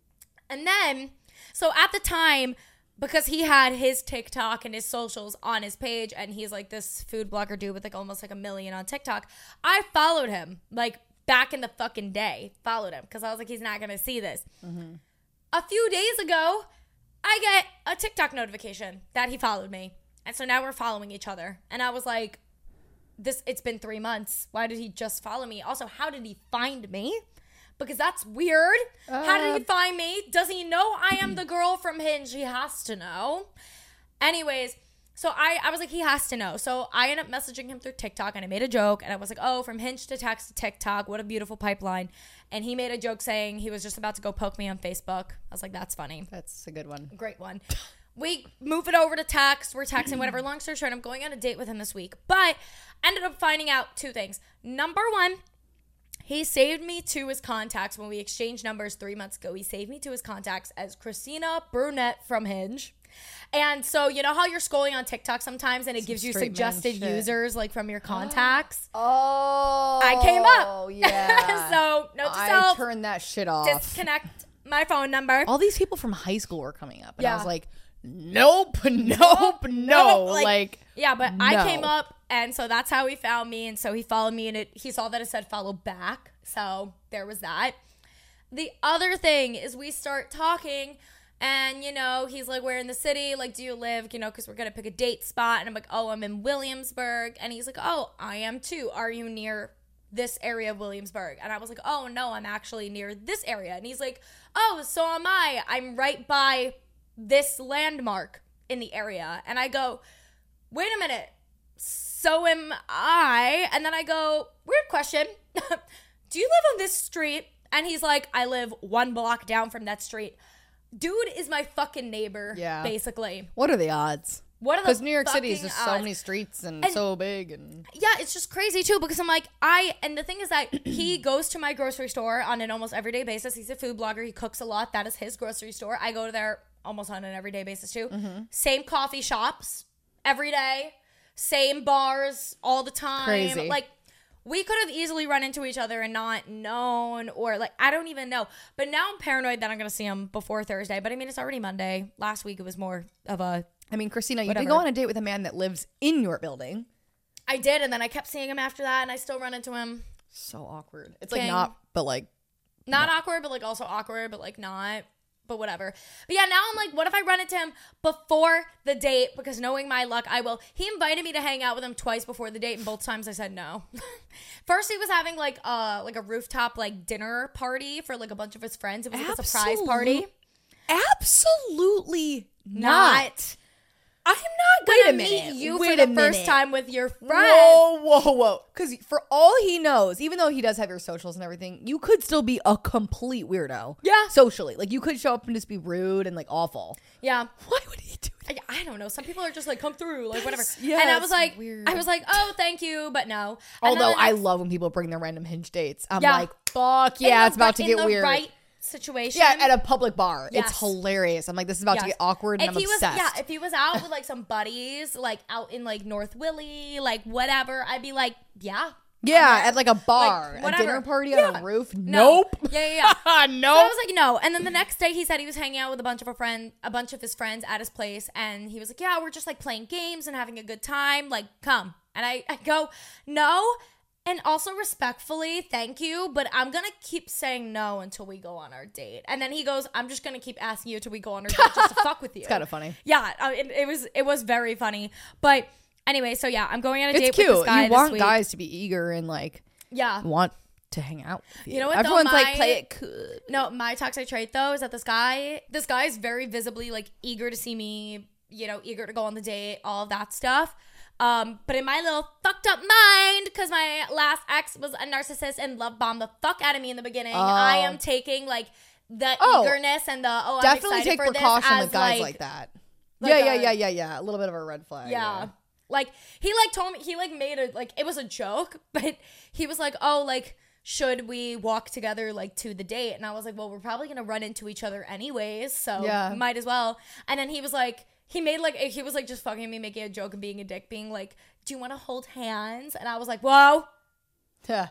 And then, so at the time, because he had his TikTok and his socials on his page, and he's like this food blogger dude with like almost like a million on TikTok, I followed him like back in the fucking day. Followed him because I was like, he's not gonna see this. Mm-hmm. A few days ago, I get a TikTok notification that he followed me, and so now we're following each other. And I was like, this it's been three months. Why did he just follow me? Also, how did he find me? because that's weird. Uh, How did he find me? Does he know I am the girl from Hinge? He has to know. Anyways, so I, I was like, he has to know. So I ended up messaging him through TikTok, and I made a joke, and I was like, oh, from Hinge to text to TikTok, what a beautiful pipeline. And he made a joke saying he was just about to go poke me on Facebook. I was like, that's funny. That's a good one. Great one. We move it over to text. We're texting, whatever. Long story short, I'm going on a date with him this week. But ended up finding out two things. Number one, he saved me to his contacts when we exchanged numbers three months ago. He saved me to his contacts as Christina Brunette from Hinge. And so, you know how you're scrolling on TikTok sometimes and it Some gives you straight man suggested shit. users like from your contacts? Oh. I came up. Oh, yeah. So, note to I self, turned that shit off. disconnect my phone number. All these people from high school were coming up. And Yeah. I was like, nope, nope, no. Like, Like, yeah, but I no. came up, and so that's how he found me. And so he followed me, and it, he saw that it said follow back. So there was that. The other thing is we start talking, and, you know, he's like, where in the city? Like, do you live? You know, because we're going to pick a date spot. And I'm like, oh, I'm in Williamsburg. And he's like, oh, I am too. Are you near this area of Williamsburg? And I was like, oh, no, I'm actually near this area. And he's like, oh, so am I. I'm right by this landmark in the area. And I go, wait a minute, so am I. And then I go, weird question. Do you live on this street? And he's like, I live one block down from that street. Dude is my fucking neighbor, Yeah. basically. what are the odds? What are the Because New York City is fucking just so odds? many streets and, And- so big. And Yeah, it's just crazy too, because I'm like, I, and the thing is that he goes to my grocery store on an almost everyday basis. He's a food blogger. He cooks a lot. That is his grocery store. I go to there almost on an everyday basis too. Mm-hmm. Same coffee shops every day. Same bars all the time. Crazy. Like, we could have easily run into each other and not known, or like, I don't even know. But now I'm paranoid that I'm going to see him before Thursday. But I mean, it's already Monday. Last week it was more of a, I mean, Christina, you Whatever. did go on a date with a man that lives in your building. I did. And then I kept seeing him after that, and I still run into him. So awkward. It's like King. not, but like, Not awkward, but like also awkward, but like not. But whatever. But yeah, now I'm like, what if I run into him before the date? Because knowing my luck, I will. He invited me to hang out with him twice before the date, and both times I said no. First, he was having like uh like a rooftop like dinner party for like a bunch of his friends. It was like a surprise party. absolutely Not. I'm not Wait a gonna minute. meet you Wait for a the first minute. time with your friends. Whoa, whoa, whoa. Because for all he knows, even though he does have your socials and everything, you could still be a complete weirdo. Yeah. Socially. Like, you could show up and just be rude and, like, awful. Yeah. Why would he do that? I, I don't know. Some people are just like, come through, like whatever. That's- yeah, and I was it's like, weird. I was like, oh, thank you, but no. And then Although the I next- love when people bring their random Hinge dates. I'm Yeah. like, fuck in yeah, the it's about right- to in get the weird. Right situation. Yeah, at a public bar. Yes. It's hilarious. I'm like, this is about to Yes. get awkward and if I'm he obsessed. was, yeah, if he was out with like some buddies, like out in like North Willie, like whatever, I'd be like, yeah, yeah, I'm there. at like a bar, Like, a whatever. dinner party Yeah. on a roof. No. Nope. Yeah, yeah, yeah. no. So I was like, no. And then the next day, he said he was hanging out with a bunch of a friend, a bunch of his friends at his place, and he was like, yeah, we're just like playing games and having a good time. Like, come. And I, I go, no. And also respectfully, thank you, but I'm going to keep saying no until we go on our date. And then he goes, I'm just going to keep asking you till we go on our date just to fuck with you. It's kind of funny. Yeah, uh, it, it was it was very funny. But anyway, so yeah, I'm going on a It's date cute. with this guy You this want week. guys to be eager and like Yeah. want to hang out with you. You know what, though, Everyone's my- like, play it cool. No, my toxic trait though is that this guy, this guy is very visibly like eager to see me, you know, eager to go on the date, all of that stuff. Um, but in my little fucked up mind, because my last ex was a narcissist and love bombed the fuck out of me in the beginning, I am taking like the Oh. eagerness and the oh, I'm Definitely excited take for precaution this with as, guys like, like that. like yeah, yeah, a- yeah, yeah, yeah. A little bit of a red flag. Yeah. Like he like told me he like made a like it was a joke, but he was like, "Oh, like should we walk together like to the date?" And I was like, "Well, we're probably going to run into each other anyways, so Yeah. might as well." And then he was like he made like he was like just fucking me, making a joke and being a dick, being like, "Do you want to hold hands?" And I was like, "Whoa, Yeah.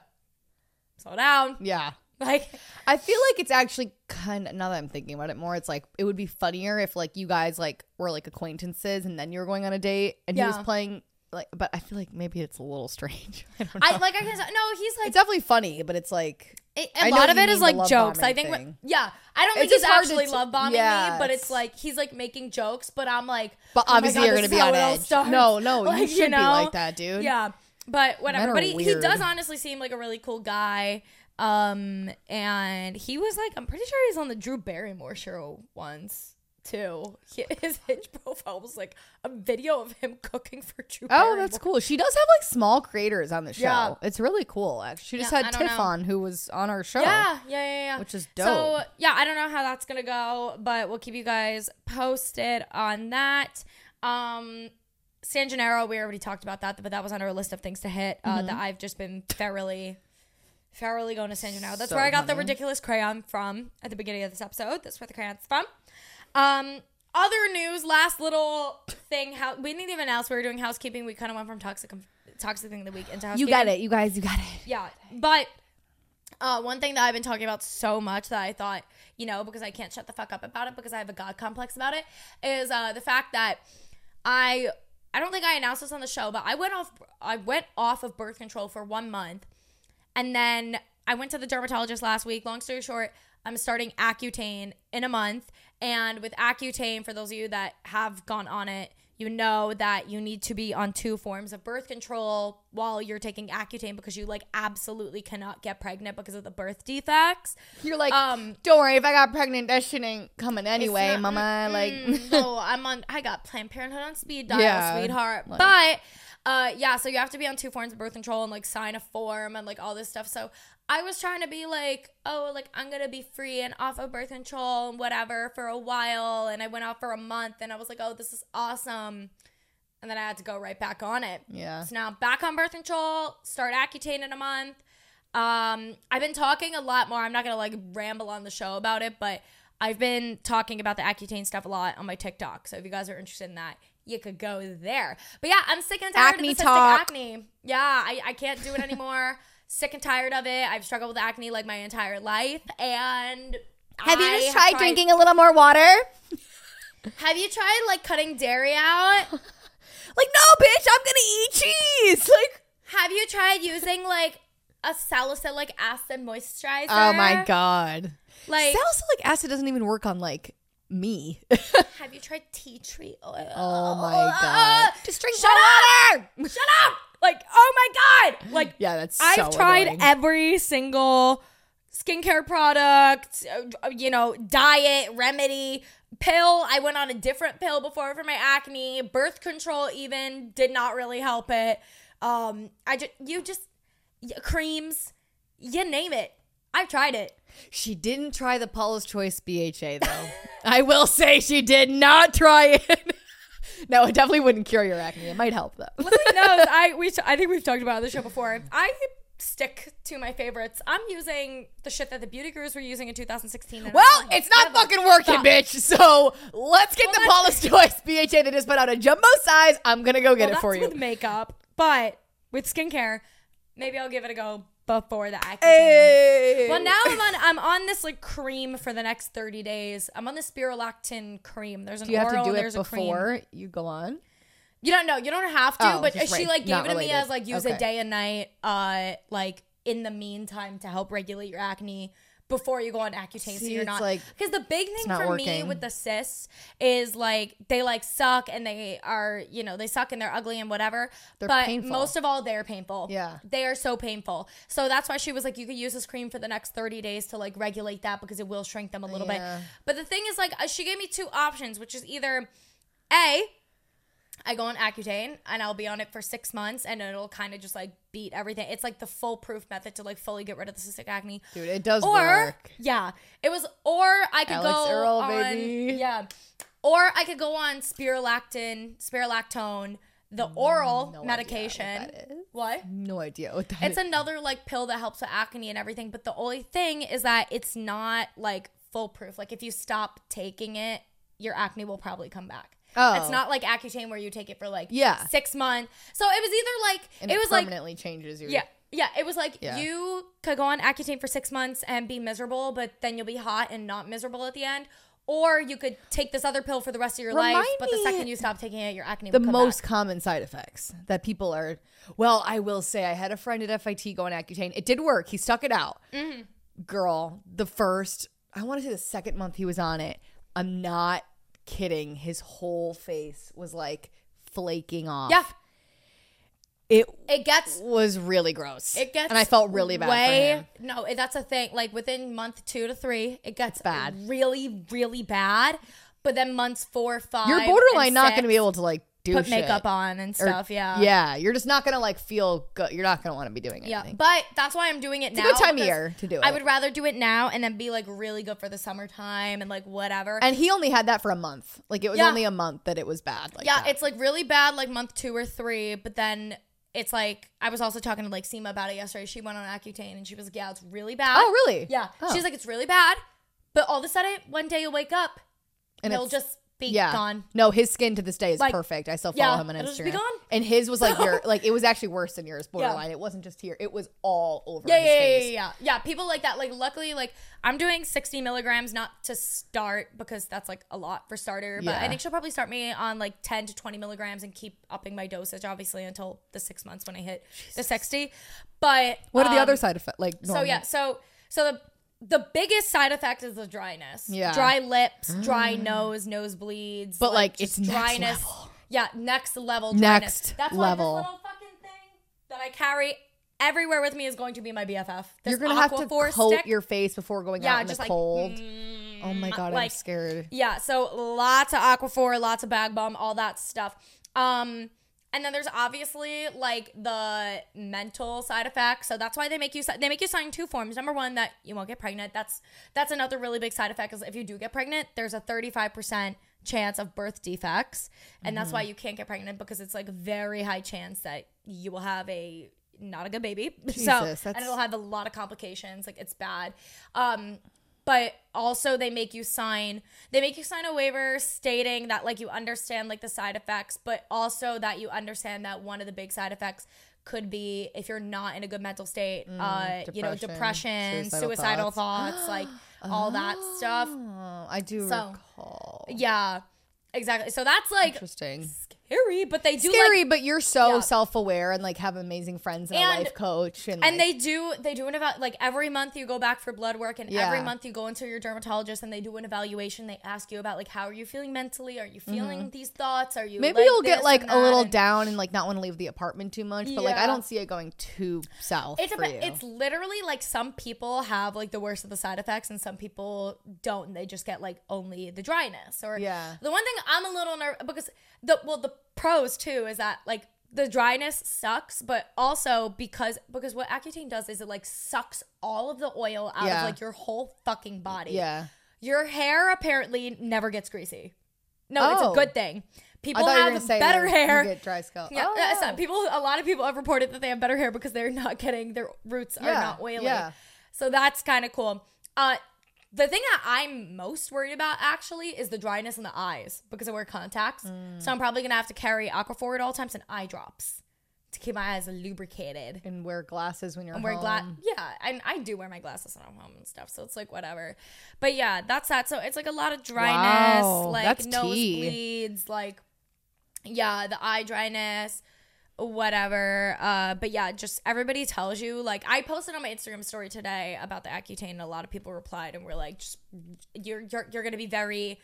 slow down." Yeah. Like I feel like it's actually kind of, now that I'm thinking about it more, it's like it would be funnier if like you guys like were like acquaintances and then you were going on a date and he was Yeah. playing like, but I feel like maybe it's a little strange. I don't know. I like I guess no, he's like it's definitely funny, but it's like It, I a know lot what of you it is mean, like the love jokes. I bombing think, thing. yeah, I don't think It's he's just hard to actually t- love bombing yeah, me, but it's- it's like he's like making jokes. But I'm like, But oh my obviously God, you're this gonna is be how on it all edge. starts. No, no, you Like, should be know? like that, dude. Yeah, but whatever. Men are But he, he weird. does honestly seem like a really cool guy. Um, and he was like, I'm pretty sure he's on the Drew Barrymore show once too. He, his Hinge profile was like a video of him cooking for Drew Barrymore. Oh, that's cool. She does have like small creators on the show. Yeah. It's really cool. Actually, she just Yeah, I had don't Tiff know. on, who was on our show. Yeah, yeah, yeah, yeah. Which is dope. So, yeah, I don't know how that's going to go, but we'll keep you guys posted on that. Um, San Gennaro, we already talked about that, but that was on our list of things to hit uh, Mm-hmm. that I've just been thoroughly, thoroughly going to San Gennaro. That's So where I got the funny. ridiculous crayon from at the beginning of this episode. That's where the crayon's from. Um, other news, last little thing. How we didn't even announce we were doing housekeeping. We kind of went from toxic, toxic thing of the week into housekeeping. You got it. You guys, you got it. Yeah, but uh, one thing that I've been talking about so much that I thought, you know, because I can't shut the fuck up about it because I have a God complex about it, is uh, the fact that I I don't think I announced this on the show, but I went off I went off of birth control for one month, and then I went to the dermatologist last week. Long story short, I'm starting Accutane in a month, and with Accutane, for those of you that have gone on it, you know that you need to be on two forms of birth control while you're taking Accutane because you like absolutely cannot get pregnant because of the birth defects. You're like, Um, don't worry, if I got pregnant, that shit ain't coming anyway, It's not- mama. Like, mm, no, I'm on. I got Planned Parenthood on speed dial, Yeah, sweetheart. like- but uh, yeah, so you have to be on two forms of birth control and like sign a form and like all this stuff. So I was trying to be like, oh, like I'm gonna be free and off of birth control and whatever for a while, and I went off for a month, and I was like, oh, this is awesome, and then I had to go right back on it. yeah. So now I'm back on birth control, start Accutane in a month. Um, I've been talking a lot more. I'm not going to like ramble on the show about it, but I've been talking about the Accutane stuff a lot on my TikTok. So if you guys are interested in that, you could go there. But yeah, I'm sick and tired Acne of the cystic talk. acne. Yeah, I, I can't do it anymore. Sick and tired of it. I've struggled with acne like my entire life. And Have you I just have tried drinking a little more water? Have you tried like cutting dairy out? Like, no, bitch, I'm gonna eat cheese. Like, Have you tried using like a salicylic acid moisturizer? oh my god. Like, Salicylic acid doesn't even work on like me. have you tried tea tree oil? Oh my god. Just drink Shut more up! water. Shut up! Like, oh my god! Like, Yeah, that's so I've tried annoying. every single skincare product, uh, you know, diet, remedy, pill. I went on a different pill before for my acne. Birth control even did not really help it. Um, I just, you just, y- creams, you name it. I've tried it. She didn't try the Paula's Choice B H A though. I will say she did not try it. No, it definitely wouldn't cure your acne. It might help though. Lily knows. I we I think we've talked about it on the show before. I stick to my favorites. I'm using the shit that the beauty gurus were using in two thousand sixteen. and Well, I'm it's not never fucking working, stop. bitch. So let's get Well, the that's- Paula's Choice B H A that just put out a jumbo size. I'm gonna go get Well, it for that's you. with makeup, but with skincare, maybe I'll give it a go before the acne. Hey. Well, now I'm on. I'm on this like cream for the next thirty days. I'm on the spirulactin cream. There's an Do you have oral. to do and it there's a cream. before you go on? You don't know. You don't have to. Oh, but just she right. like gave Not it to me related. as like use Okay. it day and night. Uh, like in the meantime to help regulate your acne before you go on Accutane, so See, you're it's not like- because the big thing not for me working. with the cysts is like they like suck and they are you know they suck and they're ugly and whatever. They're but painful. most of all, they're painful. Yeah. they are so painful. So that's why she was like, you could use this cream for the next thirty days to like regulate that because it will shrink them a little Yeah. bit. But the thing is, like, uh, she gave me two options, which is either A, I go on Accutane and I'll be on it for six months and it'll kind of just like beat everything. It's like the foolproof method to like fully get rid of the cystic acne. Dude, it does Or work. yeah, it was. Or I could Alex go Earl, on baby. yeah, or I could go on spirulactin, spirulactone, the oral No idea medication. what that is. What? No idea what that It's is. another like pill that helps with acne and everything, but the only thing is that it's not like foolproof. Like if you stop taking it, your acne will probably come back. Oh. It's not like Accutane where you take it for like Yeah. six months. So it was either like and it, it, was like permanently changes your. yeah. Yeah, it was like Yeah. you could go on Accutane for six months and be miserable, but then you'll be hot and not miserable at the end. Or you could take this other pill for the rest of your life, Remind but the me second you stop taking it, your acne The will come most back. common side effects that people are. Well, I will say I had a friend at F I T going Accutane. It did work. He stuck it out. Mm-hmm. Girl, the first, I want to say the second month he was on it. I'm not kidding. His whole face was like flaking off. Yeah. it it gets was really gross. It gets and I felt really bad way, for him. No, it- that's a thing. Like within month two to three, it gets bad. really, really bad. But then months four, five, You're borderline and not six, going to be able to like do put shit. makeup on and Or- stuff. yeah, Yeah, you're just not going to like feel good. You're not going to want to be doing yeah. anything. But that's why I'm doing it It's now. a good time of because year to do it. I would rather do it now and then be like really good for the summertime and like whatever. And he only had that for a month. Like it was Yeah. only a month that it was bad. Like yeah, that. it's like really bad like month two or three, but then it's like I was also talking to like Seema about it yesterday. She went on Accutane and she was like, yeah, it's really bad. Oh, really? Yeah. Oh. She's like, it's really bad. But all of a sudden, one day you'll wake up and And it'll it's- just be yeah. gone. No, his skin to this day is Like, perfect. I still follow yeah, him on it'll just be Instagram. gone. And his was like your like it was actually worse than yours, borderline. It wasn't just here. It was all over Yeah, his yeah, yeah, face. yeah, yeah. Yeah, people like that. Like, luckily, like, I'm doing sixty milligrams, not to start because that's like a lot for starter. But Yeah. I think she'll probably start me on like ten to twenty milligrams and keep upping my dosage, obviously, until the six months when I hit the sixty. But What are the um, other side effects? Like So normal? yeah, so so the the biggest side effect is the dryness. Yeah. Dry lips, dry nose, nosebleeds. But, like, just it's next level. Yeah, next level dryness. Next That's level. why this little fucking thing that I carry everywhere with me is going to be my B F F. This You're gonna have to Aquaphor coat stick. your face before going Yeah, out in just the like, cold. mm, Oh my god, I'm like- scared. Yeah, so lots of Aquaphor, lots of Bag Balm, all that stuff. Um, and then there's obviously like the mental side effects. So that's why they make you si- they make you sign two forms. Number one, that you won't get pregnant. That's that's another really big side effect. Is if you do get pregnant, there's a thirty-five percent chance of birth defects, and that's why you can't get pregnant because it's like very high chance that you will have a not a good baby. so Jesus, and that's- it'll have a lot of complications. Like it's bad. Um, but also they make you sign they make you sign a waiver stating that like you understand like the side effects, but also that you understand that one of the big side effects could be if you're not in a good mental state, uh you know, depression, depression, suicidal suicidal, thoughts, like all that stuff. Oh, I do So, recall. Yeah, exactly. So that's like Interesting. scary, but they do Scary, like, but you're so Yeah. self-aware and like have amazing friends and, a And- life coach and, and like, they do they do an eval like every month you go back for blood work, and Yeah. every month you go into your dermatologist and they do an evaluation. They ask you about like how are you feeling mentally? Are you feeling these thoughts? Are you maybe like you'll this get like and a little that? And down and like not want to leave the apartment too much, but like I Yeah. don't see it going too south It's for a, you. it's literally like some people have like the worst of the side effects and some people don't, and they just get like only the dryness. Or Yeah. the one thing I'm a little nervous because the well the pros too is that like the dryness sucks, but also because because what Accutane does is it like sucks all of the oil out Yeah. of like your whole fucking body. yeah. Your hair apparently never gets greasy. No, it's Oh. a good thing. I People thought you were have gonna say better you hair. get dry scalp. Yeah, Oh. uh, so people. A lot of people have reported that they have better hair because they're not getting their roots are Yeah, not oily. yeah. So that's kind of cool. Uh, the thing that I'm most worried about actually is the dryness in the eyes because I wear contacts. Mm. So I'm probably gonna have to carry Aquaphor at all times and eye drops to keep my eyes lubricated. And wear glasses when you're And home. wear glass. Yeah, and I do wear my glasses when I'm home and stuff, so it's like whatever. But yeah, that's that. So it's like a lot of dryness, Wow, like that's tea. nosebleeds, like yeah, the eye dryness, whatever. Uh, but yeah, just everybody tells you. Like I posted on my Instagram story today about the Accutane, and a lot of people replied and were like, "Just you're you're you're gonna be very."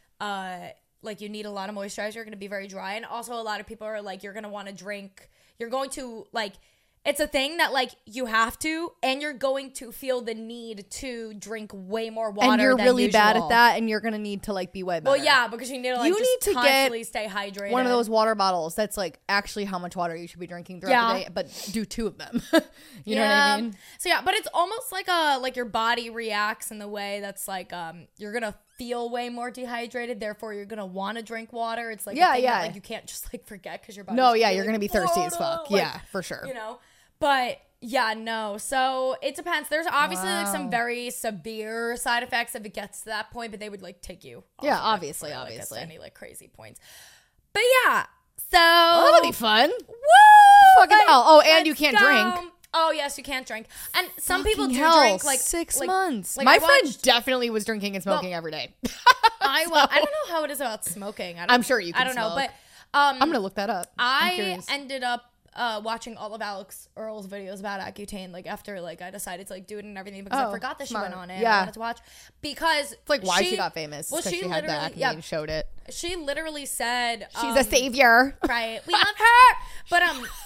Uh, like you need a lot of moisturizer, you're going to be very dry. And also a lot of people are like, you're going to want to drink, you're going to like, it's a thing that like you have to, and you're going to feel the need to drink way more water. And you're than really bad usual. at that, and you're gonna need to like be way better. Well, yeah, because you need to like You just need to get constantly stay hydrated. one of those water bottles that's like actually how much water you should be drinking throughout the Yeah. day, but do two of them. you know what I mean? So yeah, but it's almost like a like your body reacts in the way that's like um you're gonna feel way more dehydrated, therefore you're gonna want to drink water. It's like a Yeah, thing yeah. that, like you can't just like forget because your body. No, yeah, you're gonna be thirsty as fuck. Like, Yeah, for sure. You know, but yeah, no. So it depends. There's obviously like some Wow. very severe side effects if it gets to that point, but they would like take you. off Yeah, of it obviously, before it, like, gets obviously. to any like crazy points. But yeah, so Well, that'll be fun. woo! Fucking Like, hell. Oh, and let's you can't go. drink. Oh yes, you can't drink. And some people do Fucking hell, drink like six like- months. like, My I friend watched- definitely was drinking and smoking every day. I well, I don't know how it is about smoking. I don't, I'm sure you I can don't know, smoke. but um, I'm gonna look that up. I'm I curious. ended up uh, watching all of Alex Earl's videos about Accutane, like after like I decided to like do it and everything because I Oh, forgot that smart. she went on it. Yeah. I wanted to watch because It's like why she, got famous. Well, Because she, she, had the literally acne yeah, and showed it. she literally said She's um, a savior. Right, we love her. But um,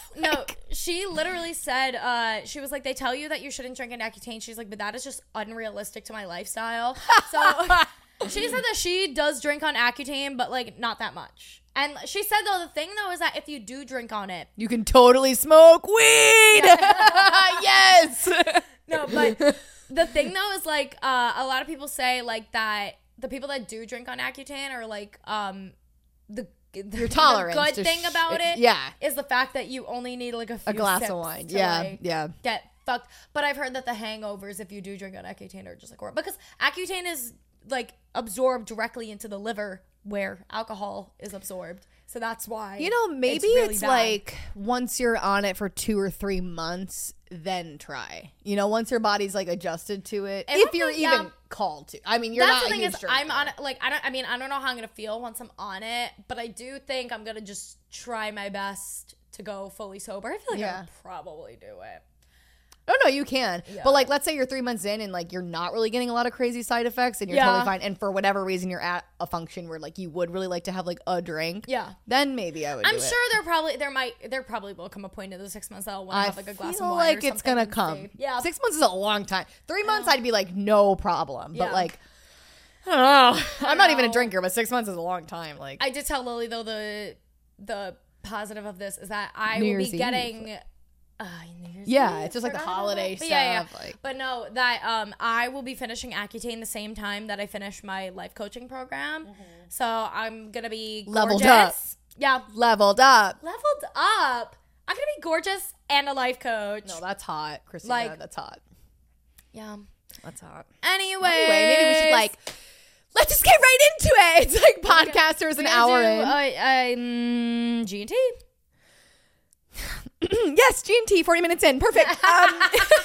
No, she literally said, uh, she was like, they tell you that you shouldn't drink an Accutane. She's like, but that is just unrealistic to my lifestyle. So she said that she does drink on Accutane, but like not that much. And she said, though, the thing, though, is that if you do drink on it, you can totally smoke weed. Yes. No, but the thing, though, is like uh, a lot of people say like that the people that do drink on Accutane are like um, the Your tolerance. The good thing sh- about it, yeah, is the fact that you only need like a few a glass sips of wine. to, Yeah, like, yeah. Get fucked. But I've heard that the hangovers, if you do drink on Accutane, are just like horrible because Accutane is like absorbed directly into the liver where alcohol is absorbed. So that's why. You know, maybe it's, really it's bad. like once you're on it for two or three months, then try. You know, once your body's like adjusted to it, If if you're I'm- yeah. even called to. I mean, you're That's not the a thing huge is, drinker. I'm on it. Like I don't. I mean, I don't know how I'm gonna feel once I'm on it, but I do think I'm gonna just try my best to go fully sober. I feel like I Yeah. could probably do it. Oh no, you can. Yeah. But like, let's say you're three months in and like you're not really getting a lot of crazy side effects, and you're Yeah. totally fine. And for whatever reason, you're at a function where like you would really like to have like a drink. Yeah. Then maybe I would. I'm do it. sure there probably there might there probably will come a point in the six months that I'll want to I have like a glass of feel wine. like or it's something gonna and come. see. Yeah. Six months is a long time. Three months, I'd be like, no problem. But Yeah. like, I don't know. I'm not even a know. drinker, but six months is a long time. Like, I did tell Lily though the the positive of this is that I New will Year's be Eve. getting. Uh, New Year's yeah, Eve? it's just like the Forgot about holiday that. stuff. But yeah, yeah. Like, But no, that um, I will be finishing Accutane the same time that I finish my life coaching program. So I'm gonna be gorgeous. Leveled up. Yeah, leveled up. leveled up. I'm gonna be gorgeous and a life coach. No, that's hot, Christina. Like- that's hot. Yeah. That's hot. Anyway, Anyway, maybe we should like let's just get right into it. It's like podcasters an hour in. Uh, um, G and T. Yes, G and T, forty minutes in. Perfect. Um,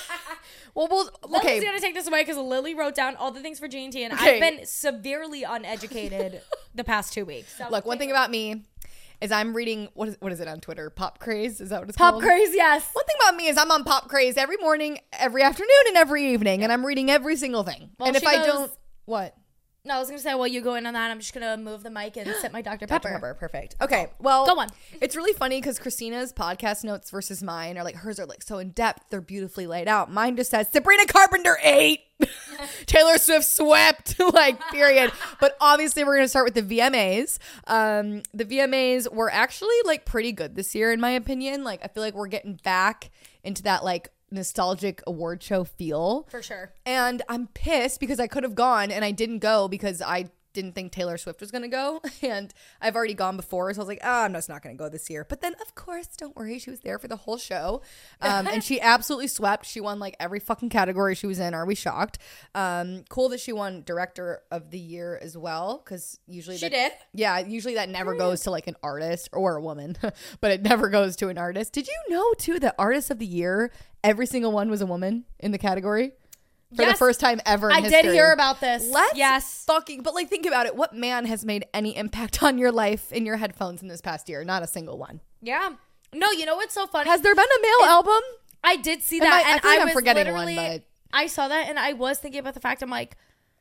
well, we'll okay. Lily's gonna take this away because Lily wrote down all the things for G and T, and Okay. I've been severely uneducated the past two weeks. So Look, one thing about me is I'm reading what is what is it on Twitter? Pop Craze? Is that what it's Pop called? Craze, yes. One thing about me is I'm on Pop Craze every morning, every afternoon, and every evening, and I'm reading every single thing. Well, and if she I goes- don't, what? No, I was gonna say while you go in on that, I'm just gonna move the mic and sip my Doctor Pepper. Doctor Pepper, perfect. Okay, well, Go on. It's really funny because Christina's podcast notes versus mine are like hers are like so in depth, they're beautifully laid out. Mine just says Sabrina Carpenter ate, Taylor Swift swept, like period. But obviously, we're gonna start with the V M As. Um, the V M As were actually like pretty good this year, in my opinion. Like I feel like we're getting back into that like nostalgic award show feel. For sure. And I'm pissed because I could have gone and I didn't go because I didn't think Taylor Swift was going to go. And I've already gone before. So I was like, oh, I'm just not going to go this year. But then, of course, don't worry. She was there for the whole show. Um, and she absolutely swept. She won like every fucking category she was in. Are we shocked? Um, cool that she won Director of the Year as well. Because usually She that, did? Yeah, usually that never goes to like an artist or a woman. But it never goes to an artist. Did you know, too, that Artist of the Year, every single one was a woman in the category? For Yes. the first time ever in I history. did hear about this. Let's yes. fucking, but like think about it. What man has made any impact on your life in your headphones in this past year? Not a single one. Yeah. No, you know what's so funny? Has there been a male album? I did see Am that, I- I and feel like I, I'm was forgetting one, literally. but- I saw that, and I was thinking about the fact. I'm like,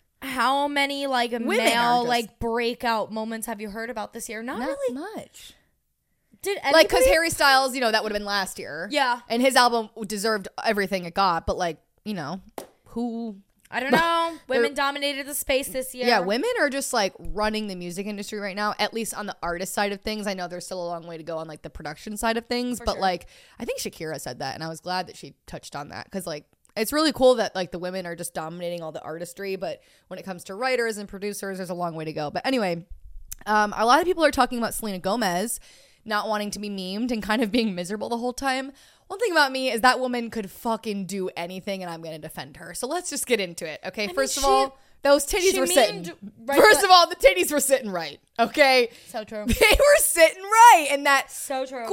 how many like are male just- like breakout moments have you heard about this year? Not, Not really. much. Did Like, because anybody- Harry Styles, you know, that would have been last year. Yeah. And his album deserved everything it got. But like, you know, who... I don't know. They're- Women dominated the space this year. Yeah, women are just like running the music industry right now, at least on the artist side of things. I know there's still a long way to go on like the production side of things, For but sure. like I think Shakira said that, and I was glad that she touched on that because like it's really cool that like the women are just dominating all the artistry, but when it comes to writers and producers, there's a long way to go. But anyway, um, a lot of people are talking about Selena Gomez not wanting to be memed and kind of being miserable the whole time. One thing about me is that woman could fucking do anything, and I'm going to defend her. So let's just get into it, okay? mean, First of she- all, those titties she were sitting. memed right First the- of all, the titties were sitting right, okay? So true. They were sitting right in that So true.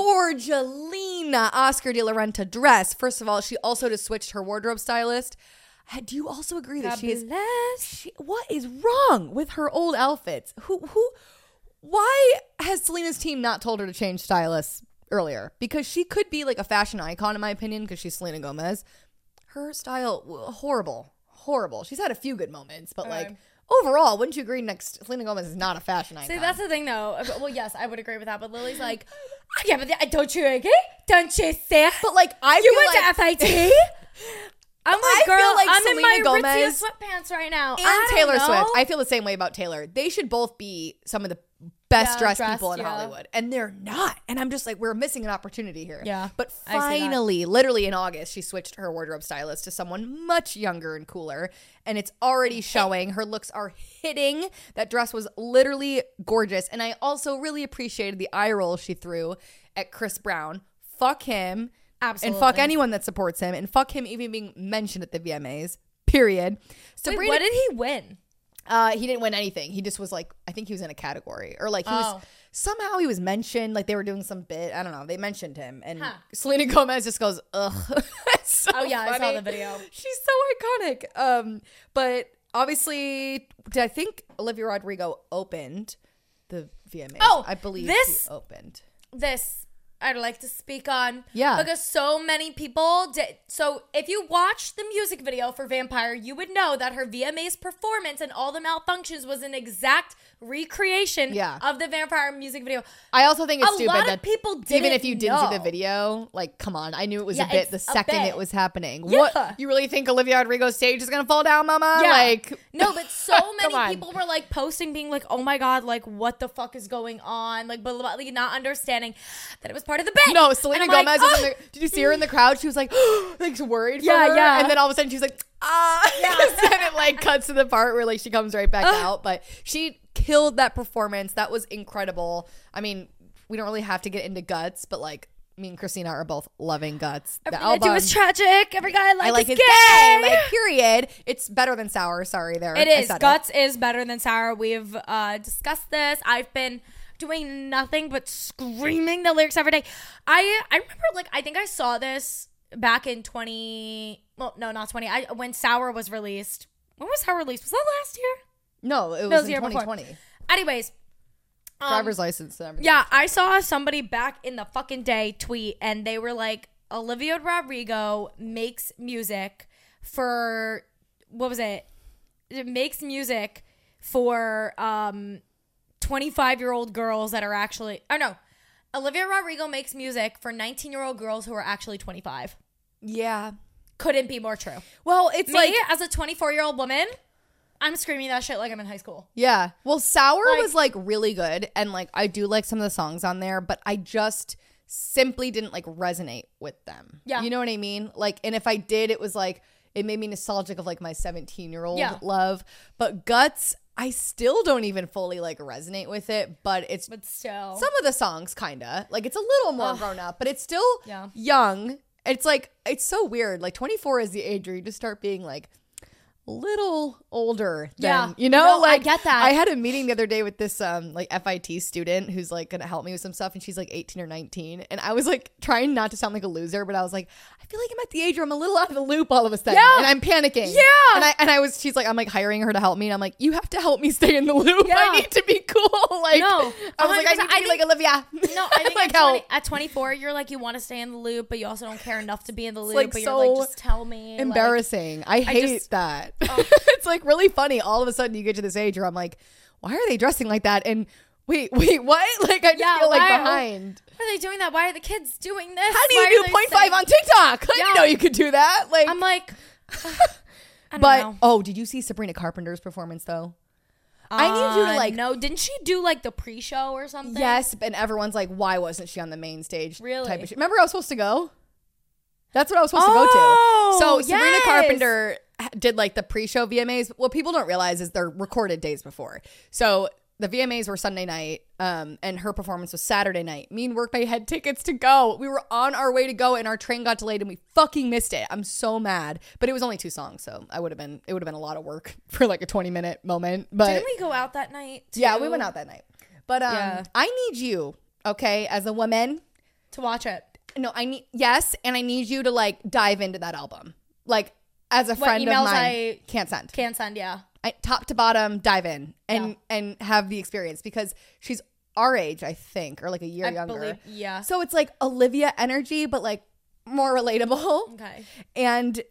Gorgelina Oscar de la Renta dress. First of all, she also just switched her wardrobe stylist. Uh, Do you also agree that she is... She, what is wrong with her old outfits? Who, who, why has Selena's team not told her to change stylists earlier? Because she could be like a fashion icon, in my opinion, because she's Selena Gomez. Her style, w- horrible, horrible. She's had a few good moments, but like Okay. overall, wouldn't you agree? Next, Selena Gomez is not a fashion icon. See, that's the thing, though. Well, yes, I would agree with that. But Lily's like, yeah, but th- don't you agree? Don't you see? But like, I You feel went like, to F I T. I'm like, I feel girl, like I'm Selena in my Gomez Aritzia sweatpants right now. and I don't Taylor know. Swift. I feel the same way about Taylor. They should both be some of the best Yeah, dressed, dressed, people in yeah. Hollywood, and they're not. And I'm just like, we're missing an opportunity here. Yeah, But I see that. finally, literally in August, she switched her wardrobe stylist to someone much younger and cooler, and it's already showing. Her looks are hitting. That dress was literally gorgeous, and I also really appreciated the eye roll she threw at Chris Brown. Fuck him. Absolutely. And fuck anyone that supports him, and fuck him even being mentioned at the V M As. Period. Wait, Sabrina, what did he win? uh, he didn't win anything. He just was like, I think he was in a category, or like he was Oh. somehow he was mentioned. Like they were doing some bit. I don't know. They mentioned him, and Huh. Selena Gomez just goes, ugh. It's so Oh, yeah, I saw funny. the video. She's so iconic. Um, but obviously, did I think Olivia Rodrigo opened the V M As? Oh, I believe this- she opened. This I'd like to speak on. Yeah. Because so many people did. So if you watched the music video for Vampire, you would know that her V M As performance and all the malfunctions was an exact recreation Yeah. of the Vampire music video. I also think it's A stupid lot of that people even didn't if you didn't see the know. video, like, come on, I knew it was Yeah, a bit it's the a second bit. it was happening. Yeah. What, you really think Olivia Rodrigo's stage is gonna fall down, Mama? Yeah. Like, No, but so Come many on. people were like posting, being like, "Oh my god, like what the fuck is going on?" Like, blah, blah, blah, like not understanding that it was part of the bit. no, Selena And I'm Gomez like, is in the. Did you see her in the crowd? She was like, like worried. For Yeah, her, yeah. And then all of a sudden she's like, ah. Yeah. and it like cuts to the part where like she comes right back out. But she killed that performance. That was incredible. I mean, we don't really have to get into Guts, but like me and Christina are both loving Guts. The Everything I do is tragic. Every guy I like, I like is his gay. gay. Like, period. It's better than Sour. Sorry, there. It I is. said Guts is better than Sour. We've uh, discussed this. I've been doing nothing but screaming the lyrics every day. I I remember, like, I think I saw this back in twenty. Well, no, not twenty. I when Sour was released. When was Sour released? Was that last year? No, it That was was the in year before. twenty twenty. Anyways. um, Driver's license and everything. Yeah, I saw somebody back in the fucking day tweet, and they were like, Olivia Rodrigo makes music for, what was it? It makes music for um twenty-five-year-old girls that are actually, oh no, Olivia Rodrigo makes music for nineteen-year-old girls who are actually twenty-five. Yeah. Couldn't be more true. Well, it's Me, like, as a twenty-four-year-old woman, I'm screaming that shit like I'm in high school. yeah. Well, Sour Like- was like really good, and like I do like some of the songs on there, but I just simply didn't like resonate with them. Yeah. You know what I mean? Like, and if I did, it was like it made me nostalgic of like my seventeen year old Yeah. love. But Guts, I still don't even fully like resonate with it, but it's But still. some of the songs kinda like it's a little more grown up, but it's still Yeah. young. It's like it's so weird. Like twenty-four is the age where you just start being like a little older than, Yeah. you know, No, I like get that. I had a meeting the other day with this um like F I T student who's like gonna help me with some stuff, and she's like eighteen or nineteen, and I was like trying not to sound like a loser, but I was like, I feel like I'm at the age where I'm a little out of the loop all of a sudden, Yeah. and I'm panicking. Yeah. And I and I was she's like, I'm like hiring her to help me, and I'm like, you have to help me stay in the loop. Yeah. I need to be cool. Like, No, I was like, I need to one hundred percent. be like Olivia. No, I think like at, twenty, help. at twenty-four, you're like, you want to stay in the loop, but you also don't care enough to be in the loop. like but so you're like, just tell me. like- Embarrassing. I hate just- that. Oh. It's like really funny. All of a sudden, you get to this age where I'm like, why are they dressing like that? And wait, wait, what? Like, I just Yeah, feel like why- behind. Why are they doing that? Why are the kids doing this? How do Why you are do they point five saying- on TikTok? I Yeah. didn't know you could do that. Like, I'm like, I don't but know. oh, did you see Sabrina Carpenter's performance though? I need you to Uh, like. No, didn't she do like the pre-show or something? Yes, and everyone's like, why wasn't she on the main stage? Really? Type of shit. Remember, I was supposed to go. That's what I was supposed Oh, to go to. So Sabrina yes. Carpenter did like the pre-show V M As. What people don't realize is they're recorded days before. So the V M As were Sunday night, um, and her performance was Saturday night. Me and Workmate had tickets to go. We were on our way to go, and our train got delayed, and we fucking missed it. I'm so mad. But it was only two songs, so I would have been. It would have been a lot of work for like a twenty minute moment. But Didn't we go out that night? yeah, we too? went out that night. But um, Yeah. I need you, okay, as a woman. to watch it. No, I need yes, and I need you to like dive into that album, like as a What friend of emails mine. I can't send. Can't send. Yeah. I, top to bottom, dive in and Yeah. and have the experience because she's our age, I think, or like a year I younger. believe. Yeah. So it's like Olivia energy, but like more relatable. Okay. And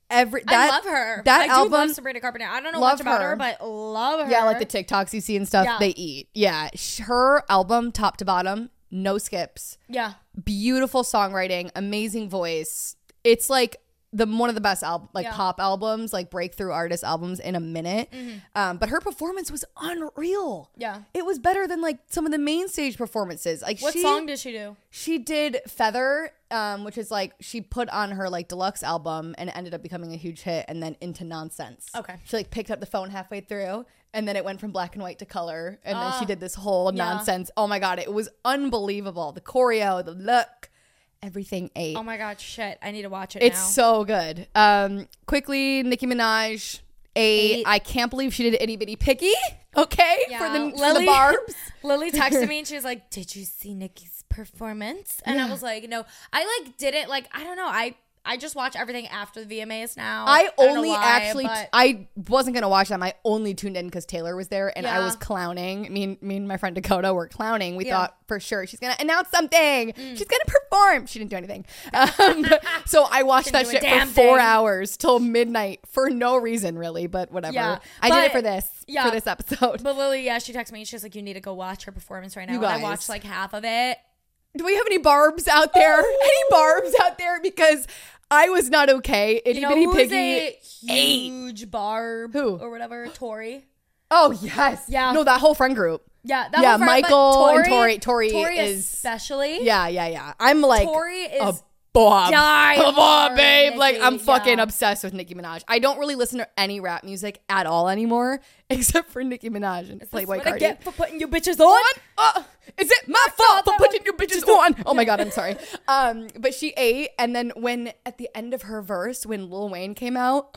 every that I love her. That I do album, love Sabrina Carpenter. I don't know love much about her. her, but love her. Yeah, like the TikToks you see and stuff, Yeah. they eat. Yeah, sh- her album, top to bottom, no skips. Yeah. Beautiful songwriting, amazing voice. It's like the one of the best al- like Yeah. pop albums, like breakthrough artist albums in a minute. Mm-hmm. Um, but her performance was unreal. Yeah. It was better than like some of the main stage performances. Like What she, song did she do? She did Feather, um, which is like she put on her like deluxe album and it ended up becoming a huge hit, and then Into Nonsense. Okay. She like picked up the phone halfway through and then it went from black and white to color, and then she Ah. did this whole Yeah. nonsense. Oh my god, it was unbelievable. The choreo, the look, everything ate. Oh my god, shit. I need to watch it It's now. so good. Um, quickly, Nicki Minaj. A, Eight. I can't believe she did Itty Bitty Piggy. Okay, Yeah, for the for Lily- the barbs. Lily texted me and she was like, "Did you see Nicki's performance?" And I Yeah. was like, "No." I like didn't like I don't know. I I just watch everything after the V M As now. I don't know only why, actually but- I wasn't gonna watch them. I only tuned in because Taylor was there and I Yeah. was clowning. Me and me and my friend Dakota were clowning. We Yeah. thought for sure she's gonna announce something. She's gonna perform. She didn't do anything. Um, so I watched that Didn't do a shit for damn four thing. hours till midnight for no reason really, but whatever. Yeah, I did it but- for this yeah. for this episode. But Lily, yeah, she texted me and she was like, "You need to go watch her performance right now." You And I guys. watched like half of it. Do we have any barbs out there? Any barbs out there? Because I was not okay. Itty You know Bitty who's Piggy. a ate. huge barb Who? or whatever? Tori. Oh yes. Yeah. No, that whole friend group. Yeah, that Yeah, whole friend- but Michael and Tori- Tori Tori is- especially. Yeah, yeah, yeah. I'm like Tori a is bob. die A bob, hard babe. Like I'm Nicki, fucking yeah. obsessed with Nicki Minaj. I don't really listen to any rap music at all anymore, except for Nicki Minaj and That's Playboy what I Cardi. get for putting you bitches on. What? Uh, is it my fault for putting you bitches on? Oh my god, I'm sorry. Um, but she ate, and then when at the end of her verse, when Lil Wayne came out,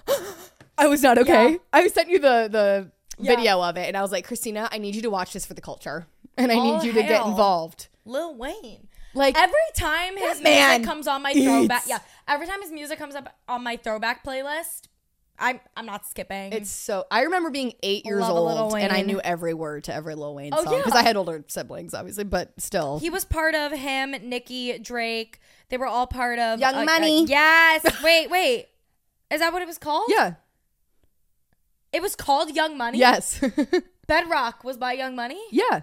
I was not okay. Yeah. I sent you the the Yeah. video of it, and I was like, Christina, I need you to watch this for the culture, and I All need you to get hell. involved. Lil Wayne. Like Every time his That man music comes on my throwback, eats. yeah. Every time his music comes up on my throwback playlist, I'm I'm not skipping. It's so. I remember being eight years Love a Lil old, and I Wayne. knew every word to every Lil Wayne Oh, song because yeah. I had older siblings, obviously, but still. he was part of him, Nicki, Drake. They were all part of Young uh, Money. uh, yes. Wait, wait. Is that what it was called? Yeah. It was called Young Money. Yes. Bedrock was by Young Money. yeah.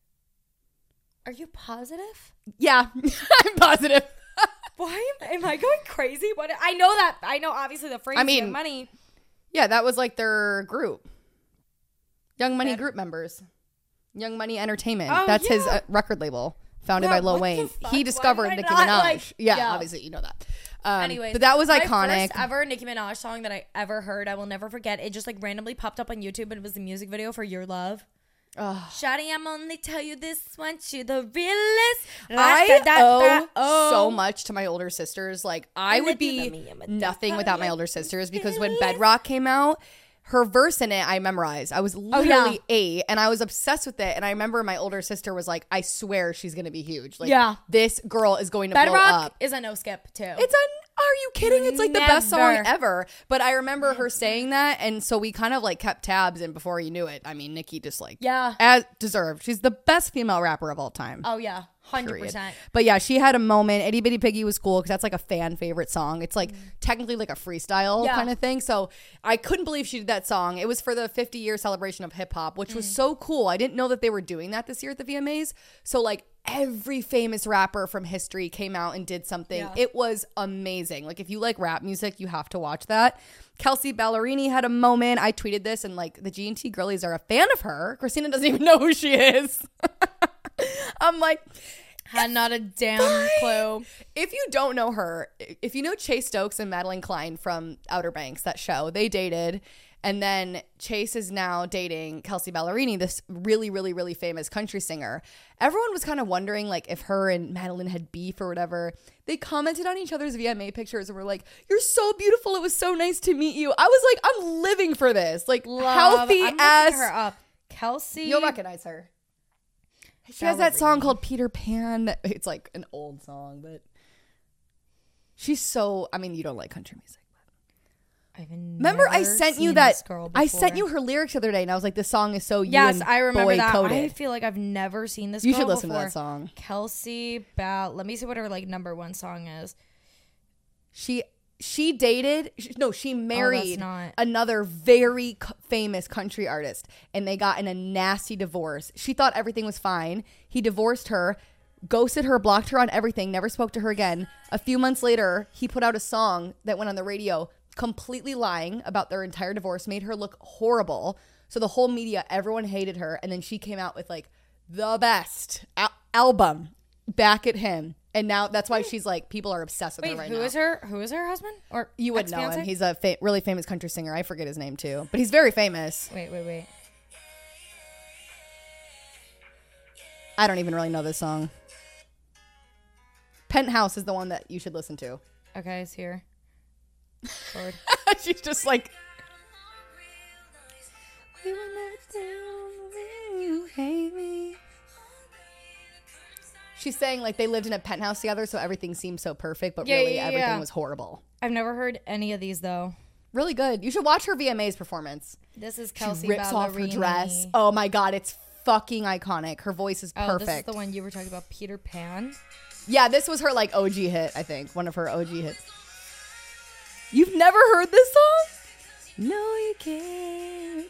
Are you positive? Yeah. I'm positive. Why am, am I going crazy? What I know that I know obviously the phrase I mean, Young Money. Yeah, that was like their group. Young Money That- group members. Young Money Entertainment. Oh, That's his yeah. uh, record label founded Bro, by Lil what the Wayne. fuck? He Why discovered did I Nicki not, Minaj. like- yeah, yeah. obviously you know that. Um, Anyways, but that was my iconic. First ever Nicki Minaj song that I ever heard, I will never forget. It just like randomly popped up on YouTube, and it was the music video for Your Love. Ugh. Shawty, I'm only tell you this once, you the realest. I Da, da, owe da, oh. so much to my older sisters. Like I would be nothing without my older sisters because when Bedrock came out, her verse in it I memorized. I was literally Oh, yeah. eight and I was obsessed with it. And I remember my older sister was like, "I swear she's gonna be huge. Like, Yeah. this girl is going to blow Bedrock up." is a no skip too. It's a. Are you kidding? It's like the best song Never. ever. But I remember her saying that, and so we kind of like kept tabs. And before you knew it, I mean, Nicki just like yeah. as deserved. She's the best female rapper of all time. Oh yeah, hundred Period. percent. But yeah, she had a moment. Itty Bitty Piggy was cool because that's like a fan favorite song. It's like technically like a freestyle Yeah. kind of thing. So I couldn't believe she did that song. It was for the fifty year celebration of hip hop, which was so cool. I didn't know that they were doing that this year at the V M As. So like every famous rapper from history came out and did something. Yeah. It was amazing. Like if you like rap music, you have to watch that. Kelsey Ballerini had a moment. I tweeted this and like the G and T girlies are a fan of her. Christina doesn't even know who she is. I'm like, Had not a damn clue. if you don't know her, if you know Chase Stokes and Madeline Klein from Outer Banks, that show, they dated. And then Chase is now dating Kelsey Ballerini, this really, really, really famous country singer. Everyone was kind of wondering like if her and Madeline had beef or whatever. They commented on each other's V M A pictures and were like, "You're so beautiful. It was so nice to meet you." I was like, I'm living for this. Like Love. healthy I'm looking ass. her up. Kelsey. You'll recognize her. She has that song called Peter Pan. It's like an old song, but she's so, I mean, you don't like country music. I've Remember I never sent you seen that this girl I sent before. you her lyrics the other day and I was like, this song is so you Yes, and I remember boy that. coded. I feel like I've never seen this. You girl should listen before. to that song. Kelsey Bal. Let me see what her like number one song is. She she dated, no, she married not- another very c- famous country artist, and they got in a nasty divorce. She thought everything was fine. He divorced her, ghosted her, blocked her on everything, never spoke to her again. A few months later, he put out a song that went on the radio completely lying about their entire divorce, made her look horrible. So the whole media, everyone hated her. And then she came out with like the best al- album back at him. And now that's why she's like, people are obsessed with Wait, her right who now. is her? Who is her husband? Or You would know ex-fiance? him. He's a fa- really famous country singer. I forget his name too, but he's very famous. Wait, wait, wait. I don't even really know this song. Penthouse is the one that you should listen to. Okay, it's here. Lord. She's just like, she's saying like they lived in a penthouse together, so everything seemed so perfect, but Yeah, really yeah, everything yeah. was horrible. I've never heard any of these though. Really good. You should watch her V M As performance. This is She Kelsey rips off her Ballerini. dress. Oh my god, it's fucking iconic. Her voice is Oh, perfect. this is the one you were talking about, Peter Pan. Yeah, this was her like O G hit, I think. One of her O G hits. You've never heard this song? No, you can't.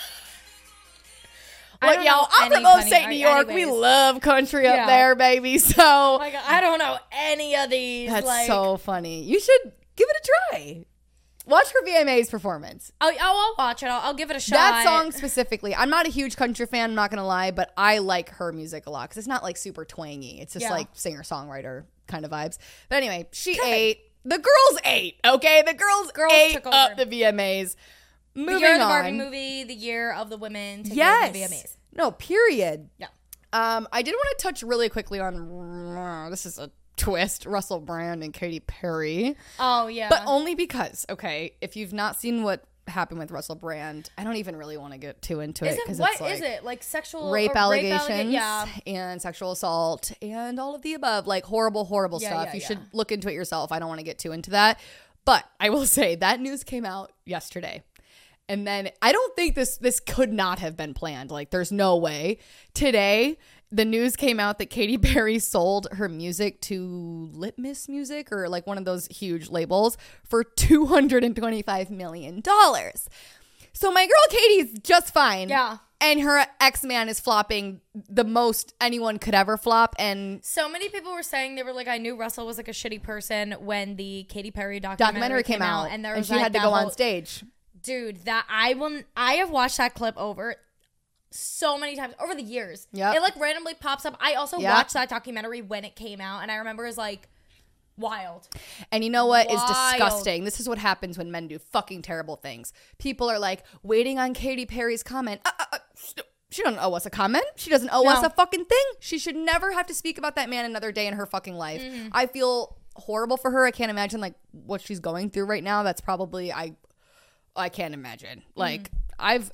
I What, don't yo, know I'm any from upstate country- New York. We anyways. love country up Yeah. there, baby. So Oh my god, I don't know any of these. that's like, so funny. You should give it a try. Watch her V M As performance. Oh, oh, I'll watch it. I'll, I'll give it a shot. That song specifically, I'm not a huge country fan, I'm not going to lie, but I like her music a lot because it's not like super twangy. It's just Yeah. like singer-songwriter kind of vibes. But anyway, she ate. The girls ate, okay? The girls, Girls ate took up over. the V M As. The Moving year of the on. Barbie movie, the year of the women. Taking Yes. over the V M As. No, period. Yeah. Um, I did want to touch really quickly on, this is a twist, Russell Brand and Katy Perry. Oh yeah. But only because, okay, if you've not seen what happened with Russell Brand, I don't even really want to get too into is it it because what it's like is it like sexual rape or allegations allega- yeah. and sexual assault and all of the above, like horrible, horrible Yeah, stuff. yeah, you yeah. should look into it yourself. I don't want to get too into that. But I will say that news came out yesterday. And then I don't think this this could not have been planned. Like there's no way. Today, the news came out that Katy Perry sold her music to Litmus Music or like one of those huge labels for two hundred twenty-five million dollars. So my girl Katie's just fine. Yeah. And her ex-man is flopping the most anyone could ever flop. And So many people were saying, they were like, I knew Russell was like a shitty person when the Katy Perry documentary, documentary came out, and there and was she like had to that go whole- on stage. Dude, that I will. I have watched that clip over so many times over the years. Yep. It like randomly pops up. I also Yep. watched that documentary when it came out, and I remember it was like wild. And you know what is Wild. disgusting? This is what happens when men do fucking terrible things. People are like waiting on Katy Perry's comment. Uh, uh, uh, she doesn't owe us a comment. She doesn't owe No. us a fucking thing. She should never have to speak about that man another day in her fucking life. Mm-hmm. I feel horrible for her. I can't imagine like what she's going through right now. That's probably I I can't imagine. Like Mm-hmm. I've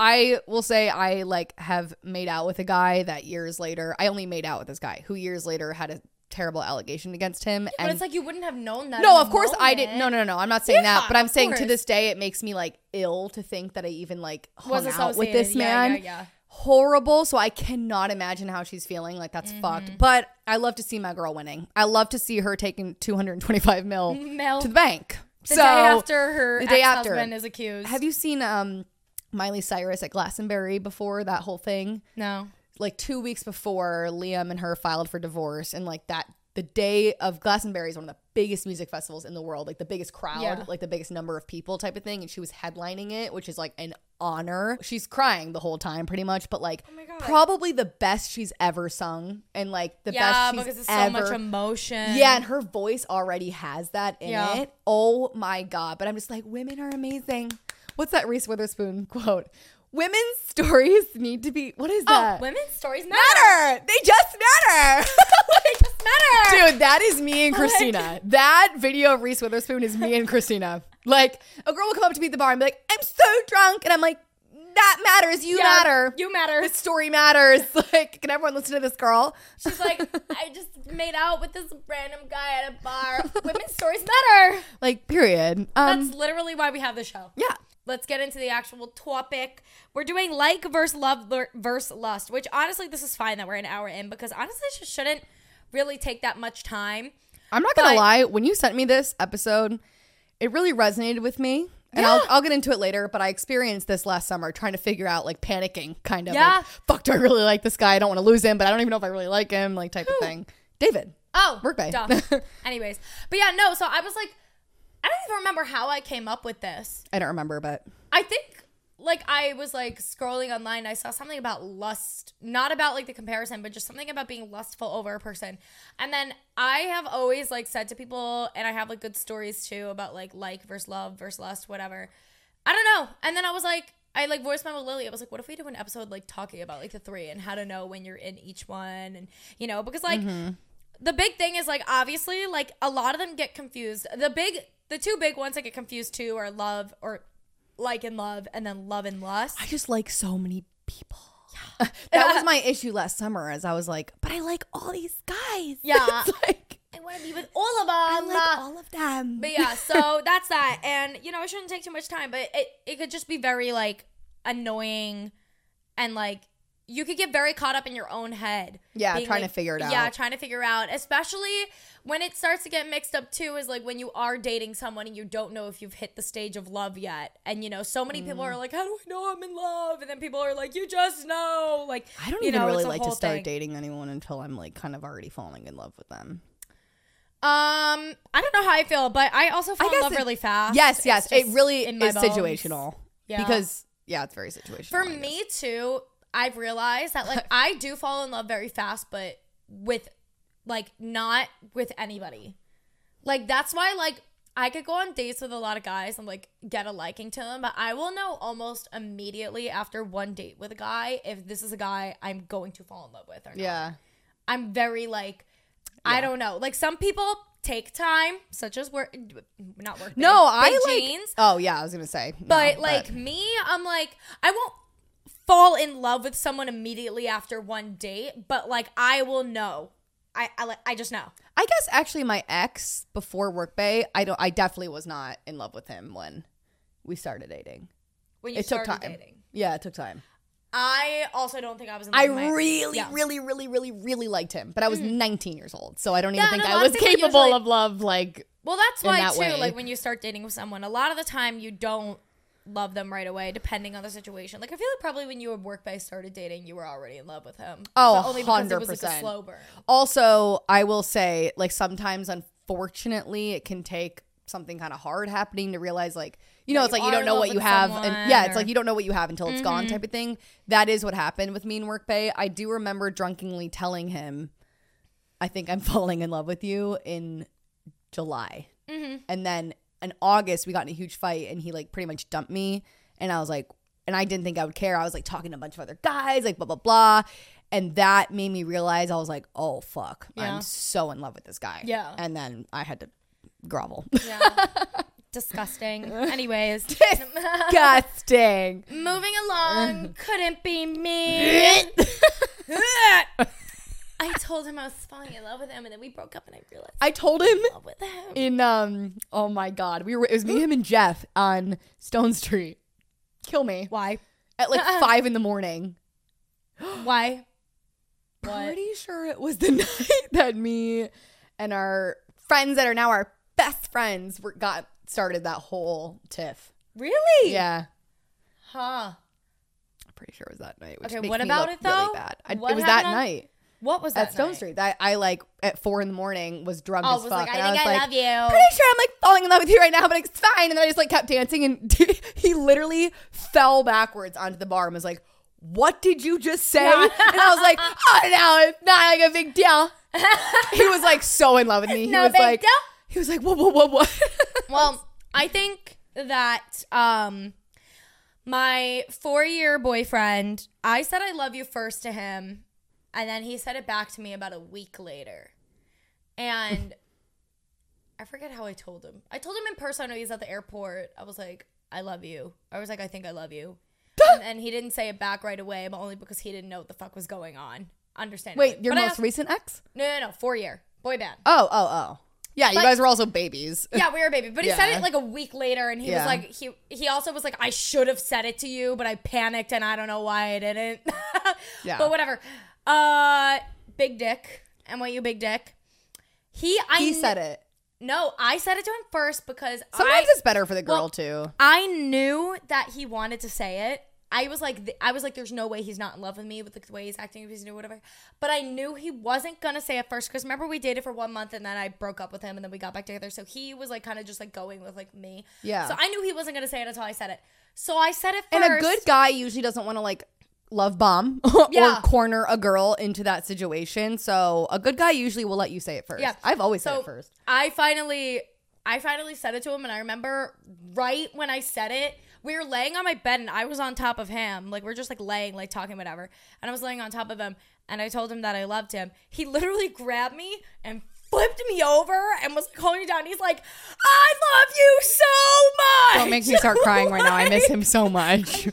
I will say I like have made out with a guy that years later I only made out with this guy who years later had a terrible allegation against him. But and it's like you wouldn't have known that. no, in of the course I moment. didn't. No, no, no. I'm not saying Yeah, that, but I'm of saying to course. this day it makes me like ill to think that I even like hung Was out with this associated. Yeah, man. yeah, yeah. Horrible. So I cannot imagine how she's feeling. Like that's Mm-hmm. fucked. But I love to see my girl winning. I love to see her taking two hundred twenty-five mil Mel, to the bank. the so day after her the day after. ex-husband is accused. have you seen um Miley Cyrus at Glastonbury before that whole thing? No. Like two weeks before Liam and her filed for divorce, and like that the day of Glastonbury is one of the biggest music festivals in the world, like the biggest crowd, Yeah. like the biggest number of people type of thing, and she was headlining it, which is like an honor. She's crying the whole time pretty much, but like Oh my God. probably the best she's ever sung, and like the Yeah, best she's because it's so ever much emotion. yeah, and her voice already has that in Yeah. it. Oh my God. But I'm just like, women are amazing. What's that Reese Witherspoon quote? Women's stories need to be, what is Oh, that? women's stories matter. matter. They just matter. They just matter. Dude, that is me and Christina. That video of Reese Witherspoon is me and Christina. Like, a girl will come up to me at the bar and be like, I'm so drunk. And I'm like, that matters. You Yeah, matter. You matter. This story matters. Like, can everyone listen to this girl? She's like, I just made out with this random guy at a bar. Women's stories matter. Like, period. Um, That's literally why we have the show. yeah. Let's get into the actual topic. We're doing like versus love ver- versus lust, which honestly, this is fine that we're an hour in because honestly, it just shouldn't really take that much time. I'm not gonna But- lie. When you sent me this episode, it really resonated with me. And Yeah. I'll, I'll get into it later, but I experienced this last summer trying to figure out, like, panicking, kind of. Yeah. Like, fuck, do I really like this guy? I don't want to lose him, but I don't even know if I really like him, like, type of thing. David. Oh, Workday. duh. Anyways, but yeah, no. So I was like, I don't even remember how I came up with this. I don't remember, but. I think like I was like scrolling online. I saw something about lust, not about like the comparison, but just something about being lustful over a person. And then I have always like said to people, and I have like good stories too about like like versus love versus lust, whatever. I don't know. And then I was like, I like voiced my with Lily. I was like, what if we do an episode like talking about like the three and how to know when you're in each one, and you know, because like mm-hmm. the big thing is like obviously like a lot of them get confused. The big, the two big ones that get confused too are love or like and love, and then love and lust. I just like so many people. Yeah. That was my issue last summer, as I was like, but I like all these guys. Yeah. It's like, I want to be with all of them. I like all of them. But yeah, so that's that. And, you know, it shouldn't take too much time, but it, it could just be very, like, annoying, and, like, you could get very caught up in your own head. Yeah, being, trying like, to figure it out. Yeah, trying to figure out, especially when it starts to get mixed up too, is like when you are dating someone and you don't know if you've hit the stage of love yet. And, you know, so many mm. people are like, how do I know I'm in love? And then people are like, you just know. Like, I don't you even know, really like to start thing. dating anyone until I'm, like, kind of already falling in love with them. Um, I don't know how I feel, but I also fall I in love it, really fast. Yes, yes. It really is bones. situational. Yeah. Because, yeah, it's very situational. For me, too, I've realized that, like, I do fall in love very fast, but with, like, not with anybody. Like, that's why, like, I could go on dates with a lot of guys and, like, get a liking to them, but I will know almost immediately after one date with a guy if this is a guy I'm going to fall in love with or not. Yeah. I'm very, like, yeah. I don't know. Like, some people take time, such as work, not work. No, I like. Jeans. Oh yeah, I was gonna say. No, but like but. me, I'm like, I won't fall in love with someone immediately after one date, but like I will know. I I, I just know. I guess actually, my ex before Workday, I don't. I definitely was not in love with him when we started dating. When you it started took time. dating, yeah, it took time. I also don't think I was in love I with my, really, yeah. really, really, really, really liked him. But I was mm. nineteen years old. So I don't even yeah, think no, I was capable usually, of love, like, well, that's why, that too, way. like, when you start dating with someone, a lot of the time you don't love them right away, depending on the situation. Like, I feel like probably when you and Workday started dating, you were already in love with him. Oh, but only one hundred because percent. it was, like, a slow burn. Also, I will say, like, sometimes, unfortunately, it can take something kind of hard happening to realize, like, you know, yeah, it's you like you don't know what you have. And yeah, it's or... like you don't know what you have until it's mm-hmm. gone type of thing. That is what happened with me and Workday. I do remember drunkenly telling him, I think I'm falling in love with you in July. Mm-hmm. And then in August, we got in a huge fight and he, like, pretty much dumped me. And I was like, and I didn't think I would care. I was, like, talking to a bunch of other guys, like, blah, blah, blah. And that made me realize, I was like, oh, fuck. Yeah. I'm so in love with this guy. Yeah. And then I had to grovel. Yeah. Disgusting. Anyways. Disgusting. Moving along. Couldn't be me. I told him I was falling in love with him, and then we broke up, and I realized I told him in love with him. in um oh my god, we were it was me, him, and Jeff on Stone Street. Kill me. Why? At like five in the morning. Why? Pretty what? Sure it was the night that me and our friends that are now our best friends were, got started that whole tiff. Really? Yeah. Huh. I'm pretty sure it was that night. Which okay, makes what me about look it though? Really bad. I, what it was that on, night. What was that at Stone night? Street? That I like at four in the morning was drunk oh, as was fuck. Like, I and think I, was I like, love you. Pretty sure I'm like falling in love with you right now, but it's fine. And then I just like kept dancing, and he literally fell backwards onto the bar and was like, "What did you just say?" Yeah. And I was like, "Oh no, it's not like a big deal." He was like so in love with me. He no was big like, deal? he was like, "What, what, what, what?" Well, I think that um, my four-year boyfriend, I said I love you first to him, and then he said it back to me about a week later. And I forget how I told him. I told him in person when he was at the airport. I was like, I love you. I was like, I think I love you. and, and he didn't say it back right away, but only because he didn't know what the fuck was going on. Understandably. Wait, your but most recent ex? No, no, no. Four-year. Boy band. Oh, oh, oh. Yeah, but, you guys were also babies. Yeah, we were babies. But he yeah. said it like a week later, and he yeah. was like, he he also was like, I should have said it to you, but I panicked, and I don't know why I didn't. yeah. But whatever. Uh, big dick. N Y U big dick. He, I he kn- said it. No, I said it to him first because Sometimes I, it's better for the girl well, too. I knew that he wanted to say it. I was like, th- I was like, there's no way he's not in love with me with the way he's acting, if he's new, whatever. But I knew he wasn't gonna say it first because remember we dated for one month and then I broke up with him and then we got back together. So he was like kind of just like going with like me. Yeah. So I knew he wasn't gonna say it until I said it. So I said it first. And a good guy usually doesn't want to like love bomb Yeah. or corner a girl into that situation. So a good guy usually will let you say it first. Yeah. I've always said So it first. I finally, I finally said it to him, and I remember right when I said it, we were laying on my bed, and I was on top of him. Like, we're just, like, laying, like, talking, whatever. And I was laying on top of him, and I told him that I loved him. He literally grabbed me and flipped me over and was, like, holding me down. He's like, I love you so much! Don't make me start crying right now. I miss him so much.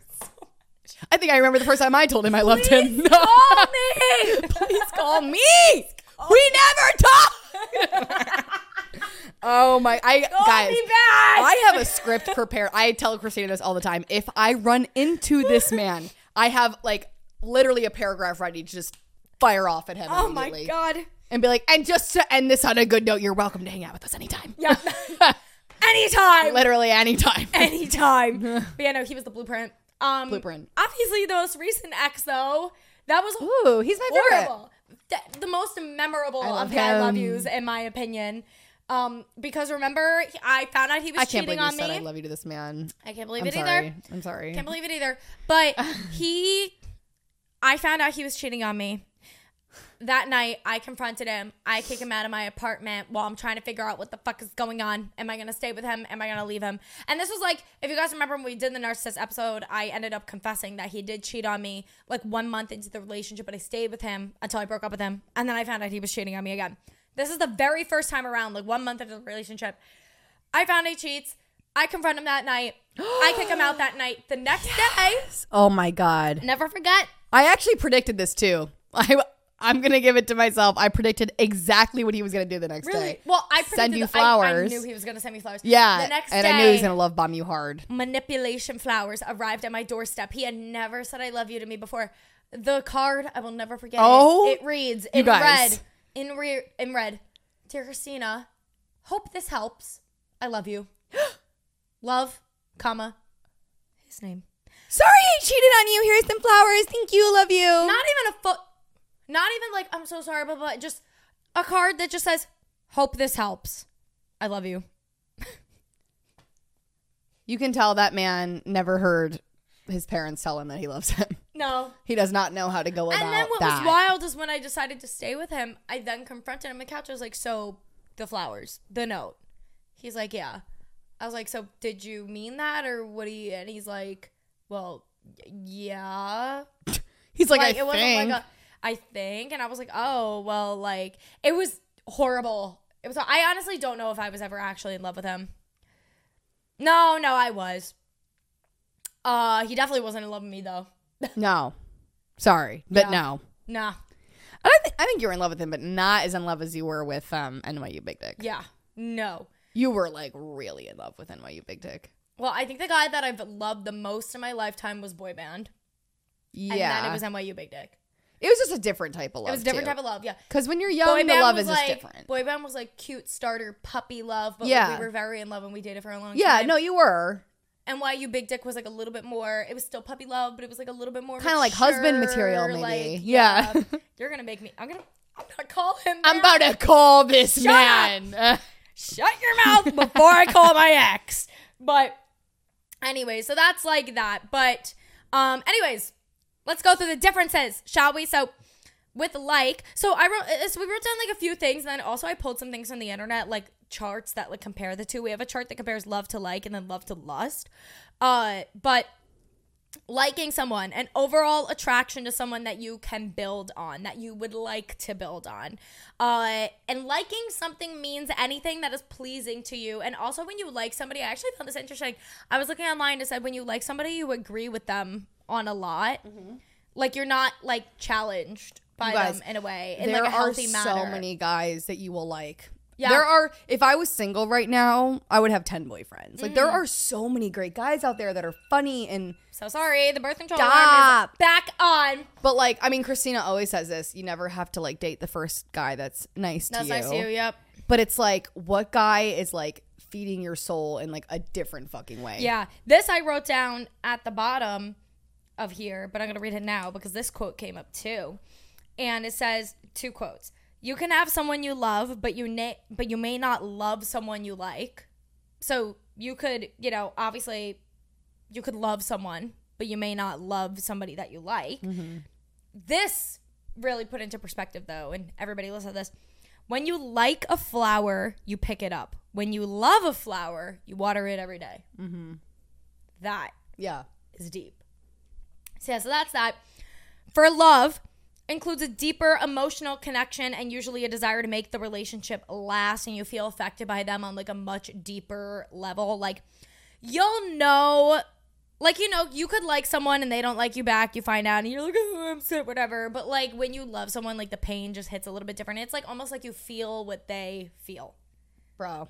I think I remember the first time I told him I loved Please him. No. call me! Please call me! We never talk! Oh my, I Call guys, me back! I have a script prepared. I tell Christina this all the time. If I run into this man, I have like literally a paragraph ready to just fire off at him Oh my immediately. God. And be like, and just to end this on a good note, you're welcome to hang out with us anytime. Yeah. Anytime. Literally anytime. Anytime. But yeah, no, he was the blueprint. Um, Blueprint. Obviously, the most recent ex, though, that was Ooh, he's my favorite. horrible. The, the most memorable I love of the I love him. yous, in my opinion. Um, because remember, he- I found out he was I can't cheating believe on you me. said I love you to this man. I can't believe I'm it sorry. either. I'm sorry. Can't believe it either. But he, I found out he was cheating on me. That night, I confronted him. I kick him out of my apartment while I'm trying to figure out what the fuck is going on. Am I going to stay with him? Am I going to leave him? And this was like, if you guys remember when we did the narcissist episode, I ended up confessing that he did cheat on me like one month into the relationship, but I stayed with him until I broke up with him. And then I found out he was cheating on me again. This is the very first time around, like one month into the relationship. I found he cheats. I confront him that night. I kick him out that night. The next Yes. Oh my God. day, never forget. I actually predicted this too. I, I'm going to give it to myself. I predicted exactly what he was going to do the next Really? day. Well, I predicted Send you that- I- I, flowers. knew he was going to send me flowers. Yeah. The next and day, I knew he was going to love bomb you hard. manipulation flowers arrived at my doorstep. He had never said I love you to me before. The card, I will never forget Oh, it. It reads in guys. red, in re- in red, Dear Christina, hope this helps. I love you. Love, comma, his name. Sorry I cheated on you. Here's some flowers. Thank you. Love you. Not even a foot, not even like, I'm so sorry, blah, blah, just a card that just says, hope this helps. I love you. You can tell that man never heard his parents tell him that he loves him. No. He does not know how to go about And then what that. was wild is when I decided to stay with him, I then confronted him on the couch. I was like, so the flowers, the note. He's like, yeah. I was like, so did you mean that or what do you, and he's like, well, y- yeah. He's like, Like, I it wasn't think. like a, I think. And I was like, oh, well, like, it was horrible. It was, I honestly don't know if I was ever actually in love with him. No, no, I was. Uh, he definitely wasn't in love with me though. No. Sorry. But Yeah. no. Nah. I don't think I think you were in love with him, but not as in love as you were with um N Y U Big Dick. Yeah. No. You were like really in love with N Y U Big Dick. Well, I think the guy that I've loved the most in my lifetime was boy band. Yeah. And then it was N Y U Big Dick. It was just a different type of love. It was a different type of love, yeah. Because when you're young, Boy the band love was is like, just different. Boy band was like cute starter puppy love, but Yeah. like we were very in love and we dated for a long Yeah, time. no, you were. N Y U Big Dick was like a little bit more, it was still puppy love, but it was like a little bit more Kind of like husband mature, material, maybe. like, Yeah. You're gonna make me, I'm gonna, I'm gonna call him. I'm now. about to call this Shut man. Uh, Shut your mouth before I call my ex. But anyway, so that's like that. But um, anyways, let's go through the differences, shall we? So with like, so I wrote, uh, so we wrote down like a few things, and then also I pulled some things from the internet, like charts that like compare the two. We have a chart that compares love to like and then love to lust. Uh, but liking someone, an overall attraction to someone that you can build on, that you would like to build on. Uh, and liking something means anything that is pleasing to you. And also when you like somebody, I actually found this interesting. I was looking online, it said when you like somebody, you agree with them on a lot. Mm-hmm. Like you're not like challenged by You guys, them in a way, in there like a healthy are manner. so many guys that you will like. Yeah. There are, if I was single right now, I would have ten boyfriends. Like, Mm. there are so many great guys out there that are funny and So sorry, the birth control Stop. alarm is back on. on. But like, I mean, Christina always says this. You never have to like date the first guy that's nice That's to you. nice to you, yep. But it's like, what guy is like feeding your soul in like a different fucking way? Yeah. This I wrote down at the bottom of here, but I'm going to read it now because this quote came up too. And it says, two quotes. You can have someone you love, but you na- but you may not love someone you like. So you could, you know, obviously you could love someone, but you may not love somebody that you like. Mm-hmm. This really put into perspective though, and everybody listen to this. When you like a flower, you pick it up. When you love a flower, you water it every day. Mm-hmm. That Yeah. is deep. So yeah, so that's that. For love, includes a deeper emotional connection and usually a desire to make the relationship last, and you feel affected by them on like a much deeper level. Like you'll know, like, you know, you could like someone and they don't like you back. You find out and you're like, oh, I'm sick, whatever. But like when you love someone, like the pain just hits a little bit different. It's like almost like you feel what they feel. Bro.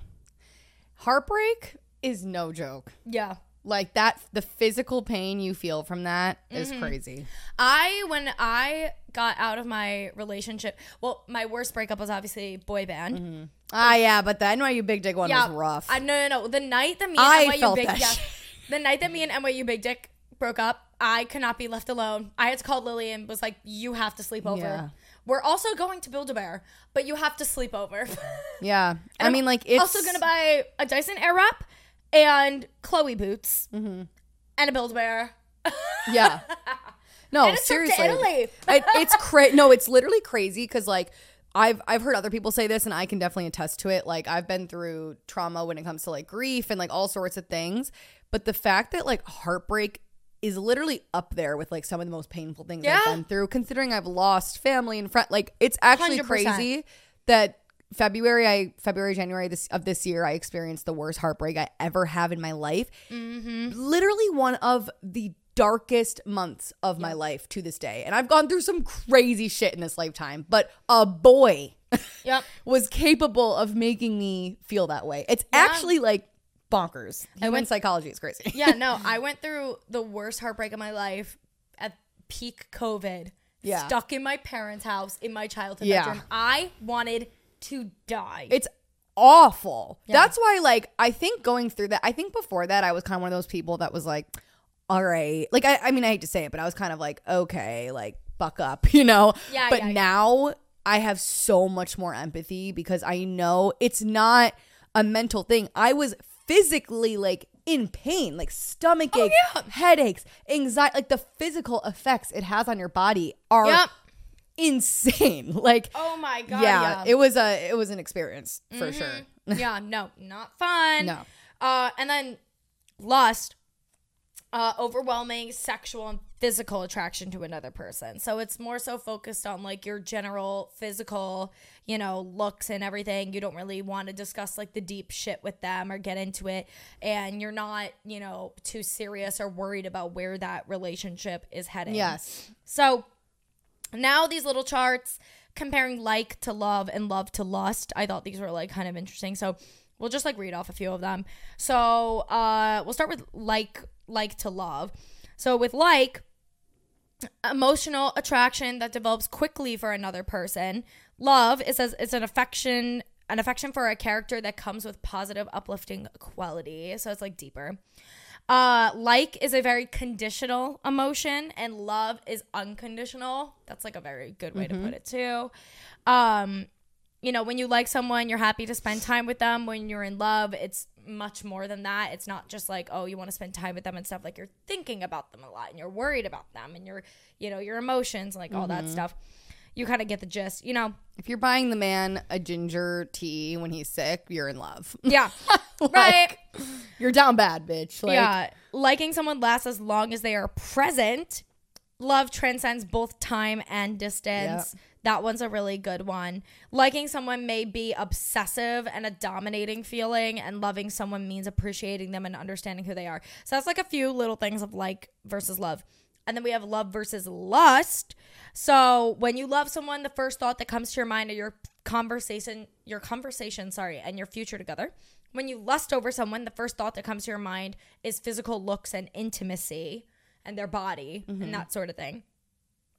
Heartbreak is no joke. Yeah. Like that, the physical pain you feel from that is Mm-hmm. crazy. I, when I got out of my relationship, well, my worst breakup was obviously boy band. Mm-hmm. Ah, yeah, but the N Y U Big Dick one Yeah, was rough. I, no, no, no. The night that me and I N Y U felt Big that yeah, shit. the night that me and N Y U Big Dick broke up, I could not be left alone. I had to call Lily and was like, "You have to sleep over. Yeah. We're also going to Build-A-Bear, but you have to sleep over." Yeah, I And mean, I'm like it's also gonna buy a Dyson Airwrap and Chloe boots Mm-hmm. and a Build-A-Bear. yeah. No, And a trip to seriously, Italy. it, it's crazy. No, it's literally crazy because like I've I've heard other people say this, and I can definitely attest to it. Like I've been through trauma when it comes to like grief and like all sorts of things, but the fact that like heartbreak is literally up there with like some of the most painful things Yeah. I've been through, considering I've lost family and friends. Like it's actually one hundred percent. crazy that February, I February, January this of this year, I experienced the worst heartbreak I ever have in my life. Mm-hmm. Literally one of the darkest months of my life to this day. And I've gone through some crazy shit in this lifetime, but a boy Yep. was capable of making me feel that way. It's Yeah. actually like bonkers. Human went- psychology is crazy. Yeah, no, I went through the worst heartbreak of my life at peak COVID. Yeah. Stuck in my parents' house in my childhood Yeah. bedroom. I wanted to die. It's awful. Yeah. That's why, like, I think going through that, I think before that, I was kind of one of those people that was like, all right. Like, I, I mean, I hate to say it, but I was kind of like, okay, like, buck up, you know? Yeah, But yeah, yeah. now I have so much more empathy because I know it's not a mental thing. I was physically, like, in pain, like stomach aches, yeah. headaches, anxiety, like the physical effects it has on your body are Yep. insane. Like, Oh my god. yeah, Yeah. it was a it was an experience for sure. yeah, no, not fun. No. Uh, and then lust, uh, overwhelming sexual and physical attraction to another person. So it's more so focused on like your general physical, you know, looks and everything. You don't really want to discuss like the deep shit with them or get into it. And you're not, you know, too serious or worried about where that relationship is heading. Yes. So now these little charts comparing like to love and love to lust. I thought these were like kind of interesting. So we'll just like read off a few of them. So uh, we'll start with like like to love. So with like, emotional attraction that develops quickly for another person. Love, it says it's an affection, an affection for a character that comes with positive, uplifting quality. So it's like deeper. Uh, like is a very conditional emotion, and love is unconditional. That's like a very good way Mm-hmm. to put it too. Um, you know, when you like someone, you're happy to spend time with them. When you're in love, it's much more than that. It's not just like, oh, you want to spend time with them and stuff. Like you're thinking about them a lot and you're worried about them and your, you know, your emotions, like all that stuff. You kind of get the gist, you know? If you're buying the man a ginger tea when he's sick, you're in love. Yeah. Like, Right. You're down bad, bitch. Like, yeah. Liking someone lasts as long as they are present. Love transcends both time and distance. Yep. That one's a really good one. Liking someone may be obsessive and a dominating feeling, and loving someone means appreciating them and understanding who they are. So that's like a few little things of like versus love. And then we have love versus lust. So when you love someone, the first thought that comes to your mind are your conversation, your conversation, sorry, and your future together. When you lust over someone, the first thought that comes to your mind is physical looks and intimacy and their body and that sort of thing.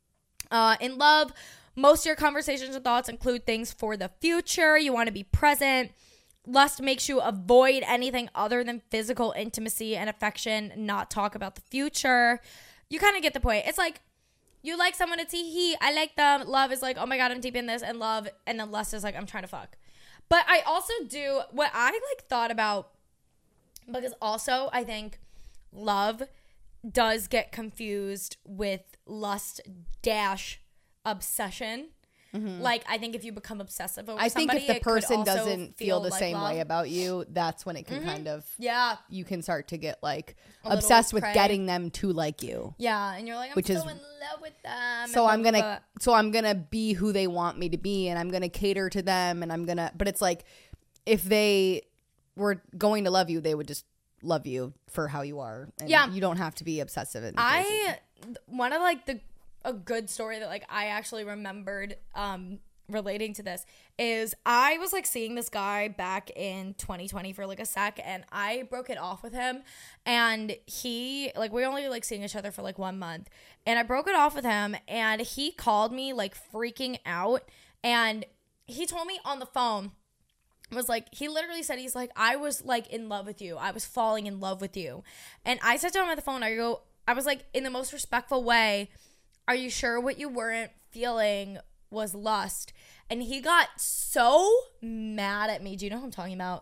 Uh, in love, most of your conversations and thoughts include things for the future. You want to be present. Lust makes you avoid anything other than physical intimacy and affection, not talk about the future. You kind of get the point. It's like, you like someone, it's he, he, I like them. Love is like, oh my God, I'm deep in this. And love, and then lust is like, I'm trying to fuck. But I also do, what I like thought about, because also I think love does get confused with lust dash obsession. Mm-hmm. Like, I think if you become obsessive over I somebody, think if the person doesn't feel, feel the like same love. way about you, that's when it can mm-hmm. kind of, yeah, you can start to get like A obsessed with prey. getting them to like you. Yeah, and you're like, I'm Which so is, in love with them. So I'm gonna, blah. so I'm gonna be who they want me to be, and I'm gonna cater to them, and I'm gonna. But it's like, if they were going to love you, they would just love you for how you are. And yeah, you don't have to be obsessive. And I one of like the a good story that like I actually remembered um relating to this is I was like seeing this guy back in twenty twenty for like a sec, and I broke it off with him, and he like we only like seeing each other for like one month, and I broke it off with him, and he called me like freaking out, and he told me on the phone, was like, he literally said, he's like, I was like in love with you, I was falling in love with you. And I said to him on the phone, I go I was like, in the most respectful way, are you sure what you weren't feeling was lust? And he got so mad at me. Do you know who I'm talking about?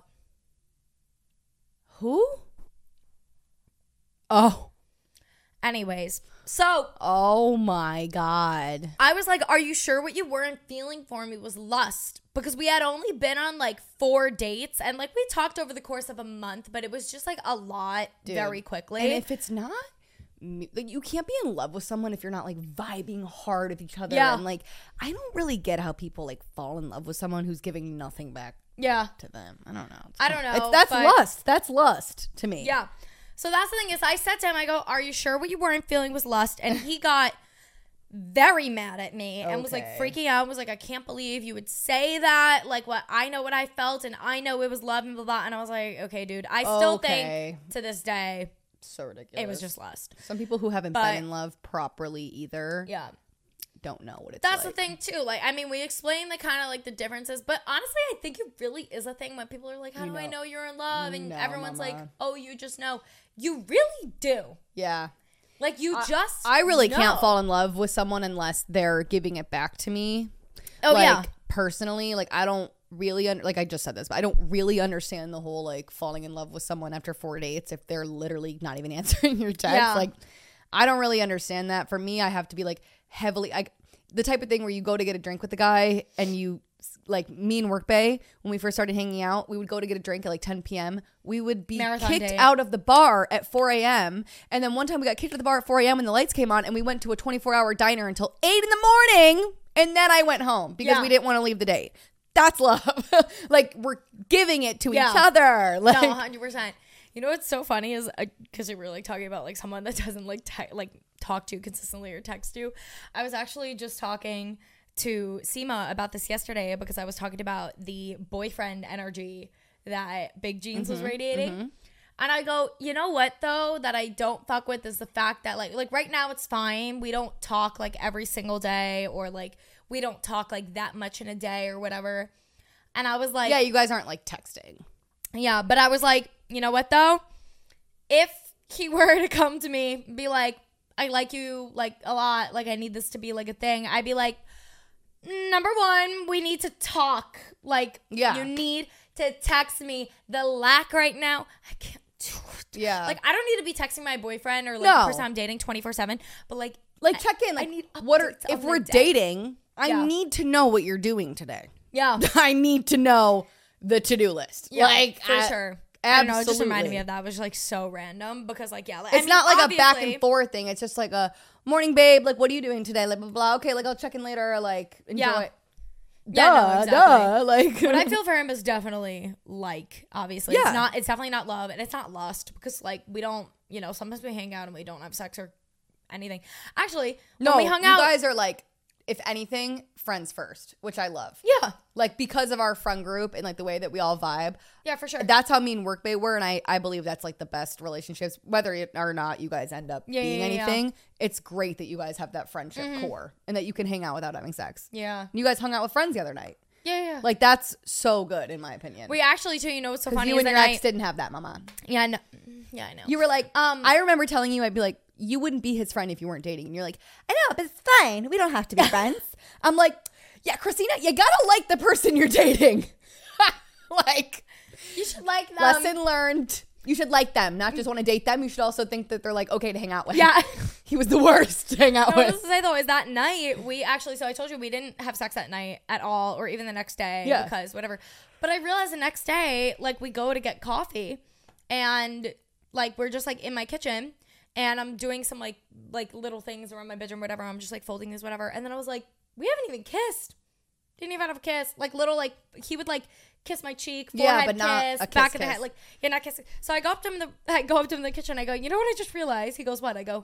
Who? Oh. Anyways, so. Oh my God. I was like, are you sure what you weren't feeling for me was lust? Because we had only been on like four dates, and like we talked over the course of a month, but it was just like a lot. Dude, very quickly. And if it's not, like, you can't be in love with someone if you're not like vibing hard with each other. Yeah. And like, I don't really get how people like fall in love with someone who's giving nothing back yeah. to them. I don't know. It's I don't know. It's, that's but, lust. That's lust to me. Yeah. So that's the thing is I said to him, I go, are you sure what you weren't feeling was lust? And he got very mad at me and okay. was like freaking out. Was like, I can't believe you would say that. Like, what I know what I felt, and I know it was love and blah, blah. And I was like, okay, dude, I still okay. think to this day, so ridiculous. It was just lust. Some people who haven't but, been in love properly either. Yeah. Don't know what it's That's like. the thing too. Like, I mean, we explained the kind of like the differences, but honestly, I think it really is a thing when people are like, how you do know. I know you're in love? And no, everyone's mama. like, oh, you just know. You really do. Yeah. Like, you I, just I really know. can't fall in love with someone unless they're giving it back to me. Oh, like, yeah. Personally, like, I don't really, un- like, I just said this, but I don't really understand the whole, like, falling in love with someone after four dates if they're literally not even answering your text. Yeah. Like, I don't really understand that. For me, I have to be, like, heavily, like, the type of thing where you go to get a drink with the guy and you, like, me and Work Bay, when we first started hanging out, we would go to get a drink at like ten p.m. We would be Marathon kicked date. out of the bar at four a.m. And then one time we got kicked out of the bar at four a.m. when the lights came on, and we went to a twenty-four hour diner until eight in the morning. And then I went home because Yeah. we didn't want to leave the date. That's love. Like, we're giving it to Yeah. each other. Like, No, one hundred percent. You know what's so funny is because we were like talking about like someone that doesn't like te- like talk to you consistently or text you. I was actually just talking to Seema about this yesterday because I was talking about the boyfriend energy that Big Jeans mm-hmm, was radiating. Mm-hmm. And I go, you know what though, that I don't fuck with is the fact that like like right now it's fine. We don't talk like every single day, or like we don't talk like that much in a day or whatever. And I was like, yeah, you guys aren't like texting. Yeah, but I was like, you know what though? If he were to come to me and be like, I like you like a lot, like I need this to be like a thing, I'd be like, number one, we need to talk. Like, yeah. you need to text me. The lack right now, I can't do it. Yeah. Like, I don't need to be texting my boyfriend or like no. the person I'm dating twenty-four seven, but like, like check in. Like, I need what are, if we're day. dating, I yeah. need to know what you're doing today. Yeah. I need to know the to-do list. Yeah, like, for I, sure. Absolutely. I don't know, it just reminded me of that. It was like so random because like, yeah. Like, it's I mean, not like obviously, a back and forth thing. It's just like a morning, babe. Like, what are you doing today? Like, blah, blah, blah. Okay, like, I'll check in later. Like, enjoy. Yeah. Duh, Yeah, no, exactly. duh. Like, what I feel for him is definitely like, obviously, yeah. it's not. It's definitely not love, and it's not lust because like we don't, you know, sometimes we hang out and we don't have sex or anything. Actually, no, when we hung you out, guys are like, if anything, friends first, which I love. yeah, Like, because of our friend group and, like, the way that we all vibe. Yeah, for sure. That's how me and Workmate were, and I, I believe that's, like, the best relationships. Whether or not you guys end up yeah, being yeah, yeah, anything, yeah. it's great that you guys have that friendship mm-hmm. core and that you can hang out without having sex. Yeah. You guys hung out with friends the other night. Yeah, yeah. Like, that's so good, in my opinion. We actually, too, you know what's so funny you is and your that ex I, didn't have that, mama. Yeah, I know. Yeah, I know. You were like, um, I remember telling you, I'd be like, you wouldn't be his friend if you weren't dating. And you're like, I know, but it's fine. We don't have to be friends. I'm like, yeah, Christina, you gotta like the person you're dating. Like, you should like them. Lesson learned. You should like them, not just want to date them. You should also think that they're like okay to hang out with. Yeah. He was the worst to hang out what with. I was to say though is that night we actually, so I told you we didn't have sex that night at all, or even the next day Yeah. because whatever. But I realized the next day, like we go to get coffee, and like we're just like in my kitchen, and I'm doing some like like little things around my bedroom, whatever. I'm just like folding these, whatever. And then I was like, we haven't even kissed. Didn't even have a kiss. Like little like he would like kiss my cheek, forehead Yeah, but not kiss, a kiss, back of the kiss. head, like yeah, not kissing. So I go up to him in the I go up to him in the kitchen. I go, you know what I just realized? He goes, what? I go,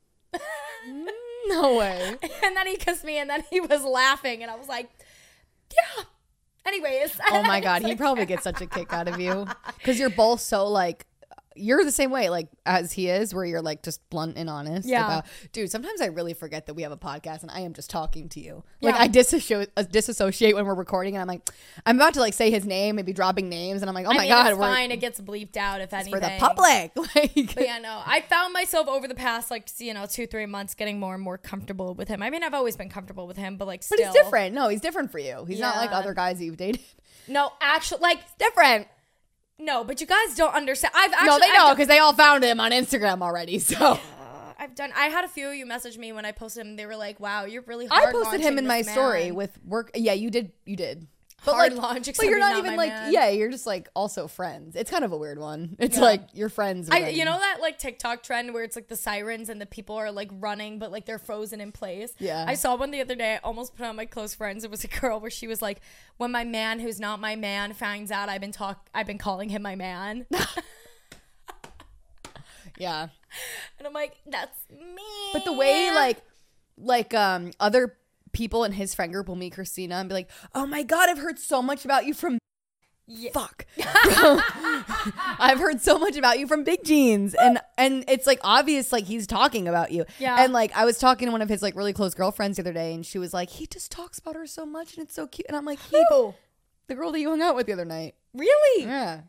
no way. and then he kissed me, and then he was laughing, and I was like, yeah. Anyways. Oh my god, he probably gets such a kick out of you because you're both so like. You're the same way, like, as he is, where you're, like, just blunt and honest. Yeah. About, dude, sometimes I really forget that we have a podcast and I am just talking to you. Like, Yeah. I disassociate, uh, disassociate when we're recording and I'm like, I'm about to, like, say his name, maybe dropping names. And I'm like, oh, I my mean, God. it's we're, fine. It gets bleeped out if anything. for the public. Like, But yeah, no. I found myself over the past, like, you know, two, three months getting more and more comfortable with him. I mean, I've always been comfortable with him, but, like, still. but he's different. No, he's different for you. He's not like Yeah. other guys that you've dated. No, actually, like, Different. no, but you guys don't understand. I've actually. No, they I've know done- because they all found him on Instagram already. So Uh, I've done. I had a few of you message me when I posted him. They were like, "Wow, you're really hard." I posted him in my this story man. with work. Yeah, you did. You did. But Hard like, launch, but except you're he's not not even my like, man. yeah, you're just like also friends. It's kind of a weird one. It's Yeah. like you're friends. I, already. you know that like TikTok trend where it's like the sirens and the people are like running, but like they're frozen in place. Yeah. I saw one the other day. I almost put on my close friends. It was a girl where she was like, "When my man, who's not my man, finds out I've been talk, I've been calling him my man." Yeah. And I'm like, that's me. But the way like, like um other people in his friend group will meet Christina and be like, "Oh my God, I've heard so much about you from." Yeah. Fuck. I've heard so much about you from Big Jeans. And and it's like obvious like he's talking about you. Yeah. And like I was talking to one of his like really close girlfriends the other day and she was like, he just talks about her so much and it's so cute. And I'm like, he, Who? the girl that you hung out with the other night. Really? Yeah.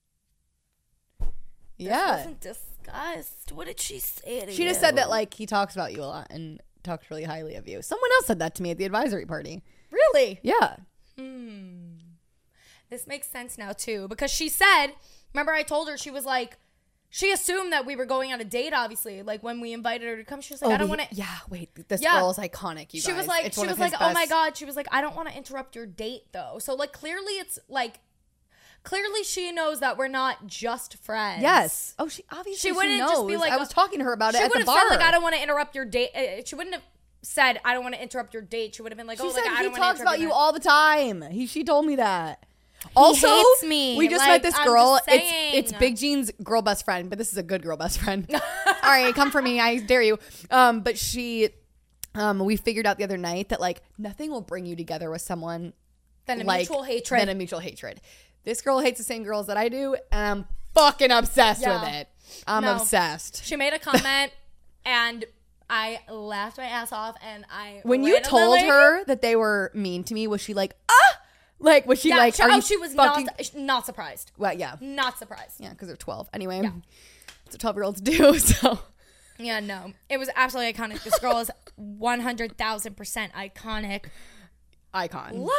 This Yeah. wasn't discussed. What did she say to She you? just said that like he talks about you a lot and talks really highly of you. Someone else said that to me at the advisory party. Really? Yeah. Hmm. This makes sense now too, because she said, remember I told her, she was like, she assumed that we were going on a date, obviously. Like when we invited her to come, she was like, I don't we- want to. Yeah, wait. This Yeah. girl is iconic, you She guys. was like, It's she one was of like, his oh my best- God. She was like, I don't want to interrupt your date though. So like clearly it's like, clearly she knows that we're not just friends. Yes. Oh, she obviously She she wouldn't knows. just be like, I was talking to her about She it at would the have bar. said like, I don't want to interrupt your date. Uh, She wouldn't have said, I don't want to interrupt your date. She would have been like, She oh, said like, I he don't want to talks interrupt about you your all the time. He, she told me that. Also, hates me. we just Like, met this I'm girl. just It's saying. it's Big Jean's girl best friend, but this is a good girl best friend. All right, come for me. I dare you. Um, but she, um, we figured out the other night that like nothing will bring you together with someone Then a like mutual hatred. than a mutual hatred. This girl hates the same girls that I do, and I'm fucking obsessed Yeah. with it. I'm No. obsessed. She made a comment and I laughed my ass off and I When you ran to the told lady. her that they were mean to me, was she like, ah? Like, was she yeah, like, she, are oh, you she was fucking... not not surprised. Well, yeah. Not surprised. Yeah, because they're twelve. Anyway, Yeah. that's what twelve-year-olds do, so... Yeah, no. It was absolutely iconic. This girl is one hundred thousand percent iconic. Icon. Love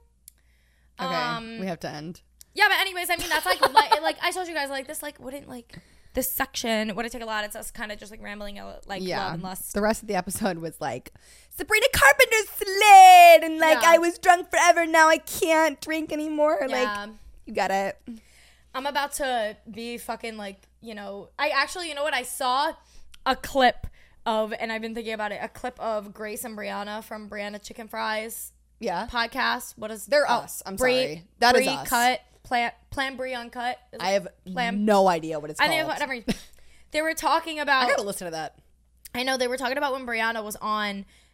her. Okay, Um, we have to end. Yeah, but anyways, I mean, that's like, like, like I told you guys, like, this, like, wouldn't, like, this section would have taken a lot. It's us kind of just, like, rambling out, like, Yeah. love and lust. The rest of the episode was like, Sabrina Carpenter slid, and like, Yeah. I was drunk forever, now I can't drink anymore. Yeah. Like, you got it. I'm about to be fucking, like, you know, I actually, you know what? I saw a clip of, and I've been thinking about it, a clip of Grace and Brianna from Brianna Chicken Fries Yeah. podcast. What is They're oh, us. I'm Brie, sorry. That is Brie us. Cut, Plan, Plan Brie Uncut. Is I it have Plan- no idea what it's I called. think whatever. They were talking about. I gotta listen to that. I know they were talking about when Brianna was on,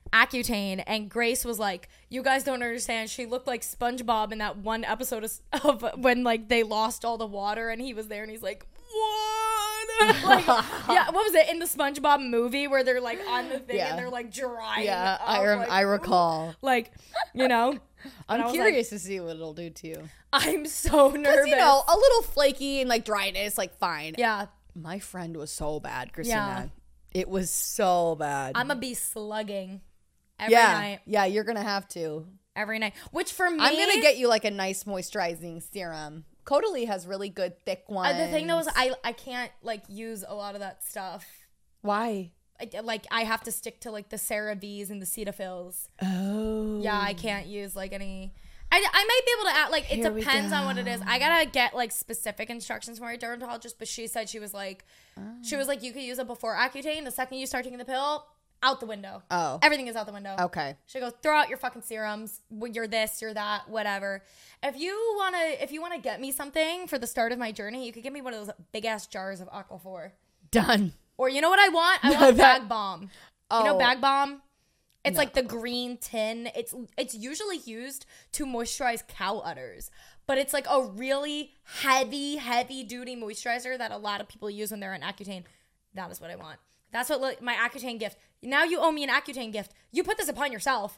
Accutane, and Grace was like, you guys don't understand, she looked like SpongeBob in that one episode of, of when like they lost all the water and he was there and he's like, what? Like, yeah, what was it in the SpongeBob movie where they're like on the thing Yeah. and they're like drying Yeah, up, I rem- like, I recall. like, you know, I'm I was curious to see what it'll do to you. I'm so nervous. Because, you know, a little flaky and like dryness, like fine. Yeah, My friend was so bad, Christina. Yeah. It was so bad. I'm gonna be slugging every yeah. night, Yeah, you're going to have to. every night. Which for me, I'm going to get you like a nice moisturizing serum. Caudalie has really good thick uh, ones. the thing though is I I can't like use a lot of that stuff. Why? I, like I have to stick to like the CeraVes and the Cetaphils. Oh. Yeah, I can't use like any. I, I might be able to add like it Here we depends on what it is. go. I gotta get like specific instructions from my dermatologist, but she said she was like, she was like you could use it before Accutane. The second you start taking the pill, out the window. Oh. Everything is out the window. Okay. She goes, throw out your fucking serums. You're this, you're that, whatever. If you wanna, if you wanna get me something for the start of my journey, you could give me one of those big ass jars of Aquaphor. Done. Or you know what I want? I want That- Bag Bomb. You know Oh. Bag Bomb? It's No. like the green tin. It's it's usually used to moisturize cow udders, but it's like a really heavy, heavy duty moisturizer that a lot of people use when they're on Accutane. That is what I want. That's what like, my Accutane gift. Now you owe me an Accutane gift. You put this upon yourself.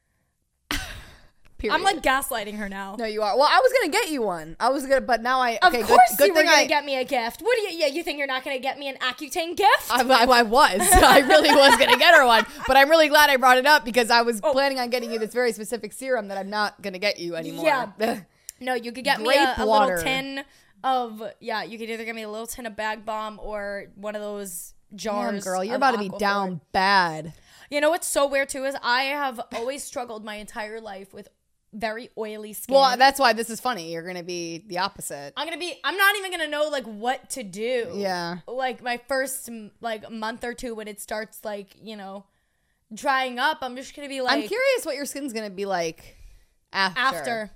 Period. I'm like gaslighting her now. No, you are. Well, I was gonna get you one. I was gonna, but now I. Of Okay, course good, good you were thing gonna I, get me a gift. What do you? Yeah, you think you're not gonna get me an Accutane gift? I, I, I was. I really was gonna get her one, but I'm really glad I brought it up because I was planning on getting you this very specific serum that I'm not gonna get you anymore. Yeah. No, you could get me Grape a, a water. little tin of yeah. You could either get me a little tin of Bag Bomb or one of those jars. Damn, girl, you're of about to be Aquaphor. down bad. You know what's so weird too is I have always struggled my entire life with very oily skin. Well, that's why this is funny. You're gonna be the opposite. I'm gonna be. I'm not even gonna know like what to do. Yeah. Like my first like month or two when it starts like you know drying up, I'm just gonna be like I'm curious what your skin's gonna be like after. after.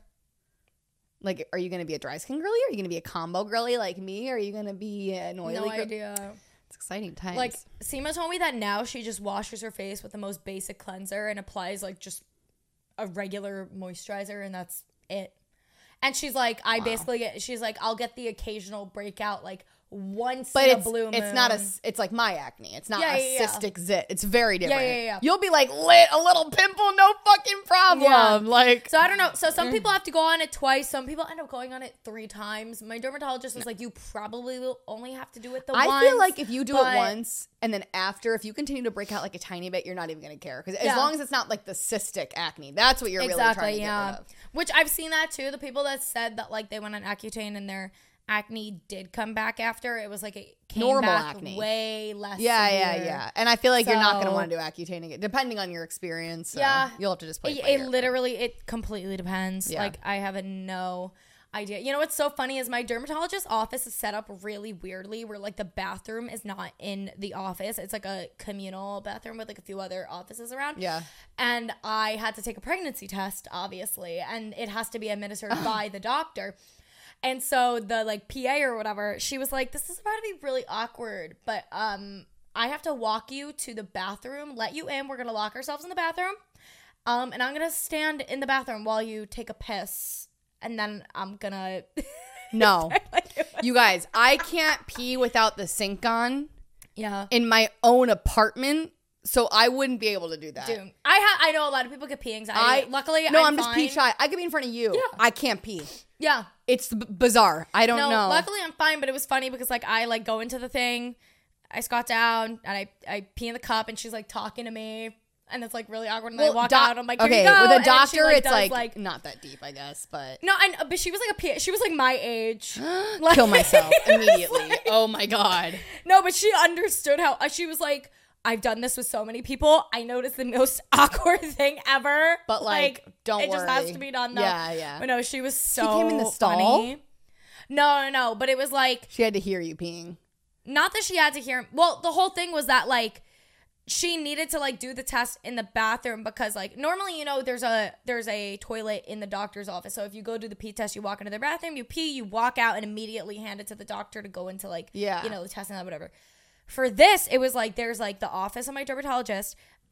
Like, are you gonna be a dry skin girly? Are you gonna be a combo girly like me? Or are you gonna be an oily? No girl? idea. It's exciting times. Like Seema told me that now she just washes her face with the most basic cleanser and applies like just a regular moisturizer and that's it. And she's like, I Wow. basically get. She's like, I'll get the occasional breakout like once But in it's a blue moon. it's not a it's like my acne. It's not Yeah, a yeah, yeah. cystic zit. It's very different. yeah, yeah. You'll be like lit a little pimple, no fucking problem. Yeah. Like So I don't know. So some Mm. people have to go on it twice. Some people end up going on it three times. My dermatologist was like, you probably will only have to do it the I once. feel like if you do but- it once and then after, if you continue to break out like a tiny bit, you're not even gonna care because as Yeah. long as it's not like the cystic acne, that's what you're really exactly, trying to yeah. get rid of. Which I've seen that too. The people that said that like they went on Accutane and their acne did come back after, it was like it came Normal back acne. way less. Yeah, yeah, severe. yeah. And I feel like you're not gonna So- want to do Accutane again, depending on your experience. So Yeah. you'll have to just play. It, it by it ear. literally, it completely depends. Yeah. Like I have a no idea. You know what's so funny is my dermatologist's office is set up really weirdly, where like the bathroom is not in the office. It's like a communal bathroom with like a few other offices around. Yeah. And I had to take a pregnancy test, obviously, and it has to be administered by the doctor. And so the like P A or whatever, she was like, "This is about to be really awkward, but um, I have to walk you to the bathroom, let you in. We're gonna lock ourselves in the bathroom, um, and I'm gonna stand in the bathroom while you take a piss, and then I'm gonna." No, Like, it was- you guys, I can't pee without the sink on yeah, in my own apartment, so I wouldn't be able to do that. dude. I ha- I know a lot of people get pee anxiety. I Luckily, no, I'm, I'm, just fine. pee shy. I could be in front of you. Yeah. I can't pee. Yeah. It's b- bizarre. I don't No, know. luckily I'm fine, but it was funny because like I like go into the thing, I squat down and I, I pee in the cup and she's like talking to me and it's like really awkward and then I walk doc- out. I'm like, here okay, you go. with a And then she, doctor, like, it's does, like, not that deep, I guess, but no, and but she was like a P- she was like my age. Like- kill myself It was immediately. like- Oh my god. No, but she understood how uh, she was like, I've done this with so many people. I noticed the most awkward thing ever. But, like, don't it just has worry. to be done though. Yeah, yeah. But no, she was so came in the stall? funny. No, no, no. But it was like She had to hear you peeing. not that she had to hear. Well, the whole thing was that like she needed to like do the test in the bathroom because like normally you know there's a there's a toilet in the doctor's office. So if you go do the pee test, you walk into the bathroom, you pee, you walk out, and immediately hand it to the doctor to go into like Yeah. you know the test and that whatever. For this, it was like there's like the office of my dermatologist,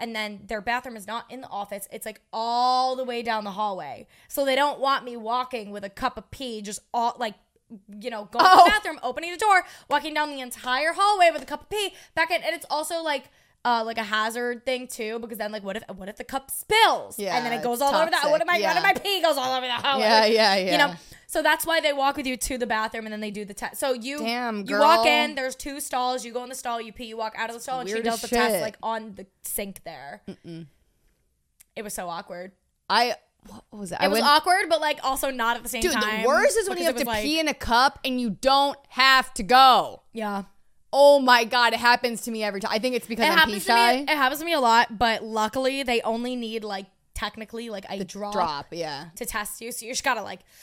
and then their bathroom is not in the office. It's like all the way down the hallway. So they don't want me walking with a cup of pee, just all like, you know, going Oh. to the bathroom, opening the door, walking down the entire hallway with a cup of pee back in. And it's also like, uh, like a hazard thing too, because then like, what if, what if the cup spills? Yeah, and then it goes it's all over that. What if my, toxic, what if yeah. my pee goes all over the hallway? Yeah, yeah, yeah. You know, so that's why they walk with you to the bathroom and then they do the test. So you, Damn, you walk girl. in, there's two stalls, you go in the stall, you pee, you walk out of the stall, and she Weird does as the test shit. like on the sink there. Mm-mm. It was so awkward. I what was it? It I was went, awkward, but like also not at the same dude. time. The worst is when you have because to it was like- pee in a cup and you don't have to go. Yeah. Oh my god, it happens to me every time. I think it's because It I'm pee happens to shy. me. It happens to me a lot, but luckily they only need like technically like a drop, Drop, yeah. to test you, so you just gotta like,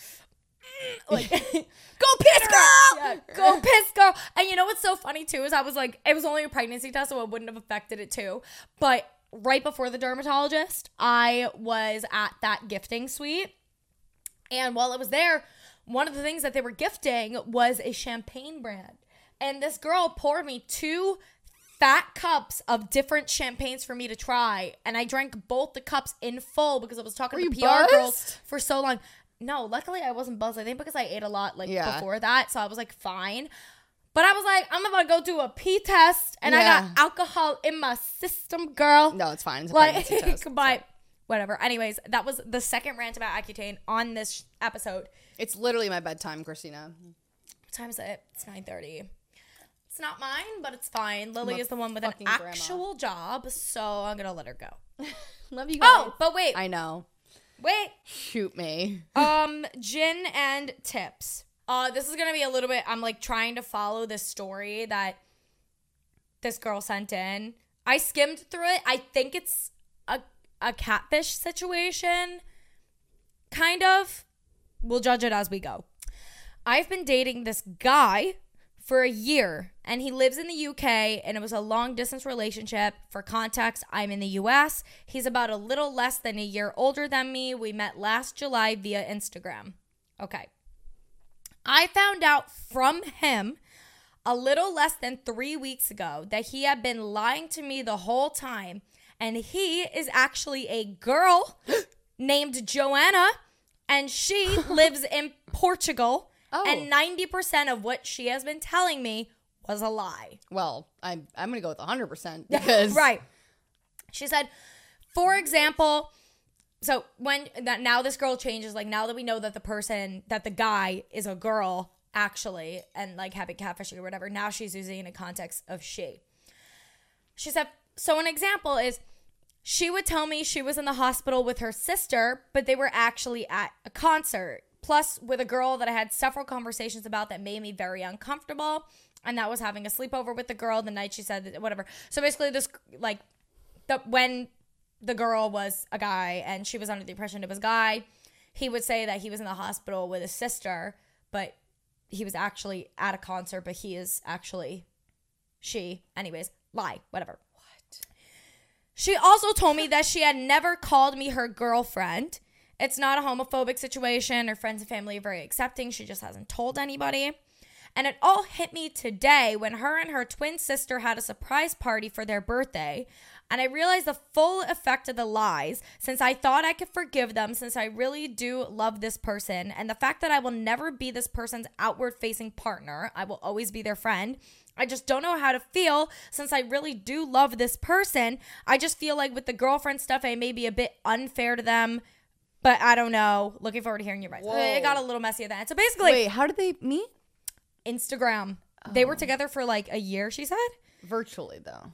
like Go piss, girl. yeah, go piss, girl. And you know what's so funny too is I was like, it was only a pregnancy test, so it wouldn't have affected it too. But right before the dermatologist, I was at that gifting suite, and while I was there, one of the things that they were gifting was a champagne brand. And this girl poured me two fat cups of different champagnes for me to try. And I drank both the cups in full because I was talking Were to the you P R buzzed? girls for so long. No, luckily I wasn't buzzed. I think because I ate a lot like Yeah. before that. So I was like, fine. But I was like, I'm about to go do a pee test. And I Yeah. got alcohol in my system, girl. No, it's fine. It's a Like, pregnancy test. but whatever. Anyways, that was the second rant about Accutane on this episode. It's literally my bedtime, Christina. What time is it? It's nine thirty. It's not mine, but it's fine. Lily I'm a is the one with an fucking grandma. actual job, so I'm gonna let her go. Love you guys. Oh, but wait, I know. wait. Shoot me. Um, gin and tips. Uh, this is gonna be a little bit. I'm like trying to follow this story that this girl sent in. I skimmed through it. I think it's a a catfish situation, kind of. We'll judge it as we go. I've been dating this guy for a year, and he lives in the U K, and it was a long distance relationship. For context, I'm in the U S. He's about a little less than a year older than me. We met last July via Instagram. Okay. I found out from him a little less than three weeks ago that he had been lying to me the whole time, and he is actually a girl named Joanna, and she lives in Portugal. Oh. And ninety percent of what she has been telling me was a lie. Well, I'm I'm gonna go with one hundred percent because Right. She said, for example, so when that now this girl changes, like now that we know that the person, that the guy is a girl actually, and like having catfishing or whatever, now she's using it in a context of she. She said, so an example is she would tell me she was in the hospital with her sister, but they were actually at a concert. Plus, with a girl that I had several conversations about that made me very uncomfortable. And that was having a sleepover with the girl the night she said that, whatever. So basically, this, like, the when the girl was a guy and she was under the impression it was a guy, he would say that he was in the hospital with his sister, but he was actually at a concert, but he is actually she. Anyways, lie, whatever. What? She also told me that she had never called me her girlfriend. It's not a homophobic situation. Her friends and family are very accepting. She just hasn't told anybody. And it all hit me today when her and her twin sister had a surprise party for their birthday. And I realized the full effect of the lies, since I thought I could forgive them, since I really do love this person. And the fact that I will never be this person's outward-facing partner. I will always be their friend. I just don't know how to feel since I really do love this person. I just feel like with the girlfriend stuff, I may be a bit unfair to them. But I don't know. Looking forward to hearing your advice. Whoa. It got a little messy at that. So basically, Wait, how did they meet? Instagram. They were together for like a year, she said. Virtually though.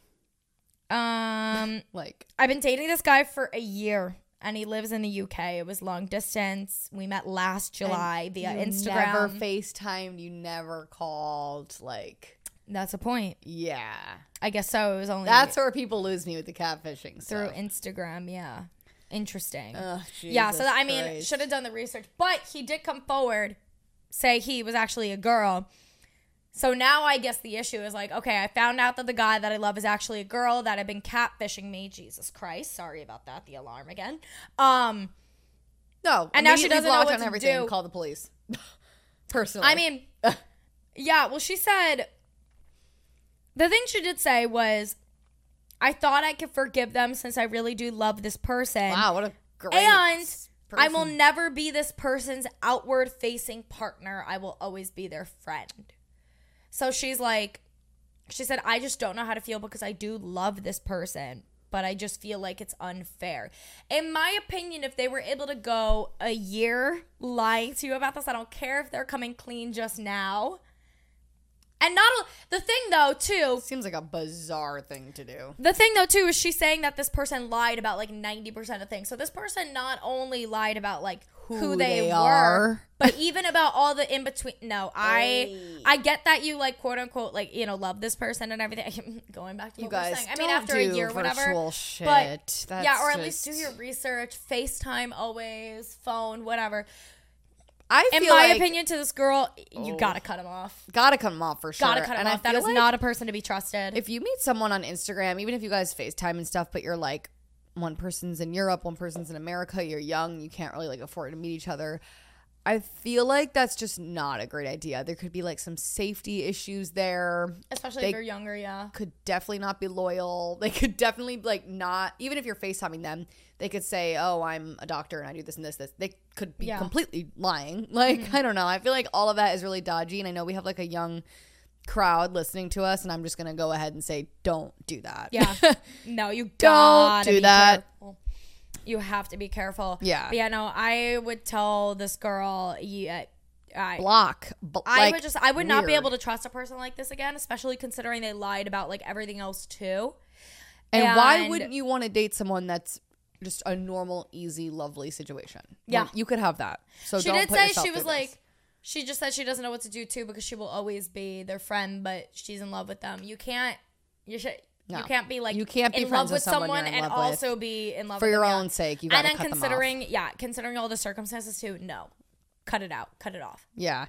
Um, Like I've been dating this guy for a year, and he lives in the U K. It was long distance. We met last July via you Instagram. never FaceTimed, you never called. Like That's a point. yeah, I guess so. It was only that's where people lose me with the catfishing through stuff. Instagram. Yeah, interesting. Ugh, yeah, so Jesus I mean, Christ. should have done the research, but he did come forward, say he was actually a girl. So now I guess the issue is like, okay, I found out that the guy that I love is actually a girl that had been catfishing me. Jesus Christ, sorry about that. The alarm again. Um, No, And now she immediately doesn't know blocked what on to everything. do. Call the police. Personally, I mean, yeah. Well, she said the thing she did say was, I thought I could forgive them since I really do love this person. Wow, what a great And person. I will never be this person's outward facing partner. I will always be their friend. So she's like, she said, I just don't know how to feel because I do love this person, but I just feel like it's unfair. In my opinion, if they were able to go a year lying to you about this, I don't care if they're coming clean just now. And not the thing though, too. Seems like a bizarre thing to do. The thing though, too, is she's saying that this person lied about like ninety percent of things. So this person not only lied about like who, Who they, they were, are. but even about all the in between. No, I Hey. I get that you like quote unquote like you know love this person and everything. Going back to You what we're guys, saying. I don't mean, after do a year, whatever. virtual shit. But That's yeah, or at least just- do your research. FaceTime always, phone, whatever. I In feel my like opinion, to this girl, you Oh. gotta cut him off. gotta cut them off for sure. Gotta cut him and off. I That feel is like not a person to be trusted. if you meet someone on Instagram, even if you guys FaceTime and stuff, but you're like one person's in Europe, one person's in America, you're young, you can't really like afford to meet each other. I feel like that's just not a great idea. There could be like some safety issues there. Especially They if you're younger, yeah. could definitely not be loyal. They could definitely like not, even if you're FaceTiming them, they could say, oh, I'm a doctor and I do this and this, this. They could be Yeah. completely lying. Like, Mm-hmm. I don't know. I feel like all of that is really dodgy. And I know we have like a young crowd listening to us, and I'm just going to go ahead and say, don't do that. Yeah. No, you Don't gotta do be that. careful. You have to be careful. Yeah. But yeah, no, I would tell this girl, yeah, I, Block. B- I like, would just, I would not be weird. able to trust a person like this again, especially considering they lied about like everything else too. And, why And- wouldn't you want to date someone that's just a normal, easy, lovely situation? Yeah. Well, you could have that. So She don't did put say yourself she was through like, this. she just said she doesn't know what to do too because she will always be their friend, but she's in love with them. You can't, you should. No. You can't be like You can't be in friends love with with someone someone you're in and love with. also be in love For with your them, yeah. own sake, you And gotta then cut them off. considering, yeah, considering all the circumstances too, no, cut it out, cut it off. Yeah.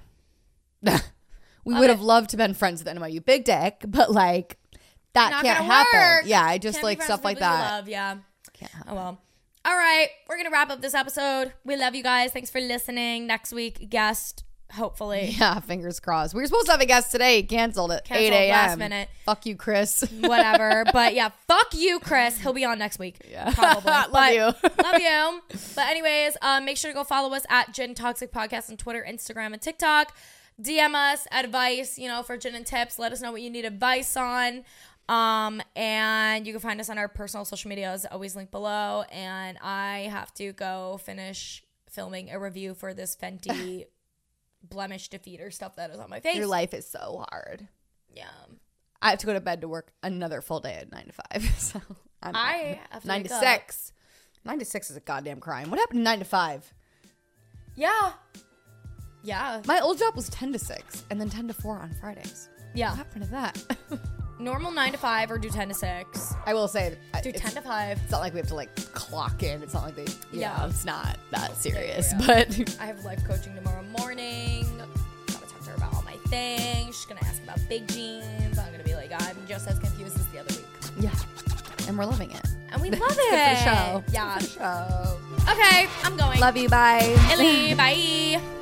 We would have loved to been friends with N Y U Big Dick, but like that Not can't gonna happen. work. Yeah, I just Can't be like friends stuff with like people you that. love, yeah. Can't happen. Oh well. All right, we're gonna wrap up this episode. We love you guys. Thanks for listening. Next week, guest, hopefully. Yeah, fingers crossed. We were supposed to have a guest today, canceled at Canceled eight a.m. last minute. Fuck you, Chris. Whatever. But yeah, fuck you, Chris. He'll be on next week. Yeah. Probably. Love But you. love you. But anyways, um, make sure to go follow us at Gin Toxic Podcast on Twitter, Instagram, and TikTok. D M us advice, you know, for gin and tips. Let us know what you need advice on. Um, and you can find us on our personal social medias, always linked below. And I have to go finish filming a review for this Fenty blemish defeater stuff that is on my face. Your life is so hard. Yeah. I have to go to bed to work another full day at nine to five. So I'm I have to nine wake to up. six. Nine to six is a goddamn crime. What happened to nine to five? Yeah. Yeah. My old job was ten to six, and then ten to four on Fridays. Yeah. What happened to that? Normal nine to five or do ten to six. I will say, Do it's, ten to five. it's not like we have to like clock in. It's not like they, you Yeah. know, it's not that serious. yeah. But I have life coaching tomorrow morning. Gotta talk to her about all my things. She's gonna ask about big jeans. I'm gonna be like, I'm just as confused as the other week. yeah, and we're loving it. And we love It's it. good for the show. Yeah. It's good for the show. Okay, I'm going. Love you. Bye. Illy, bye.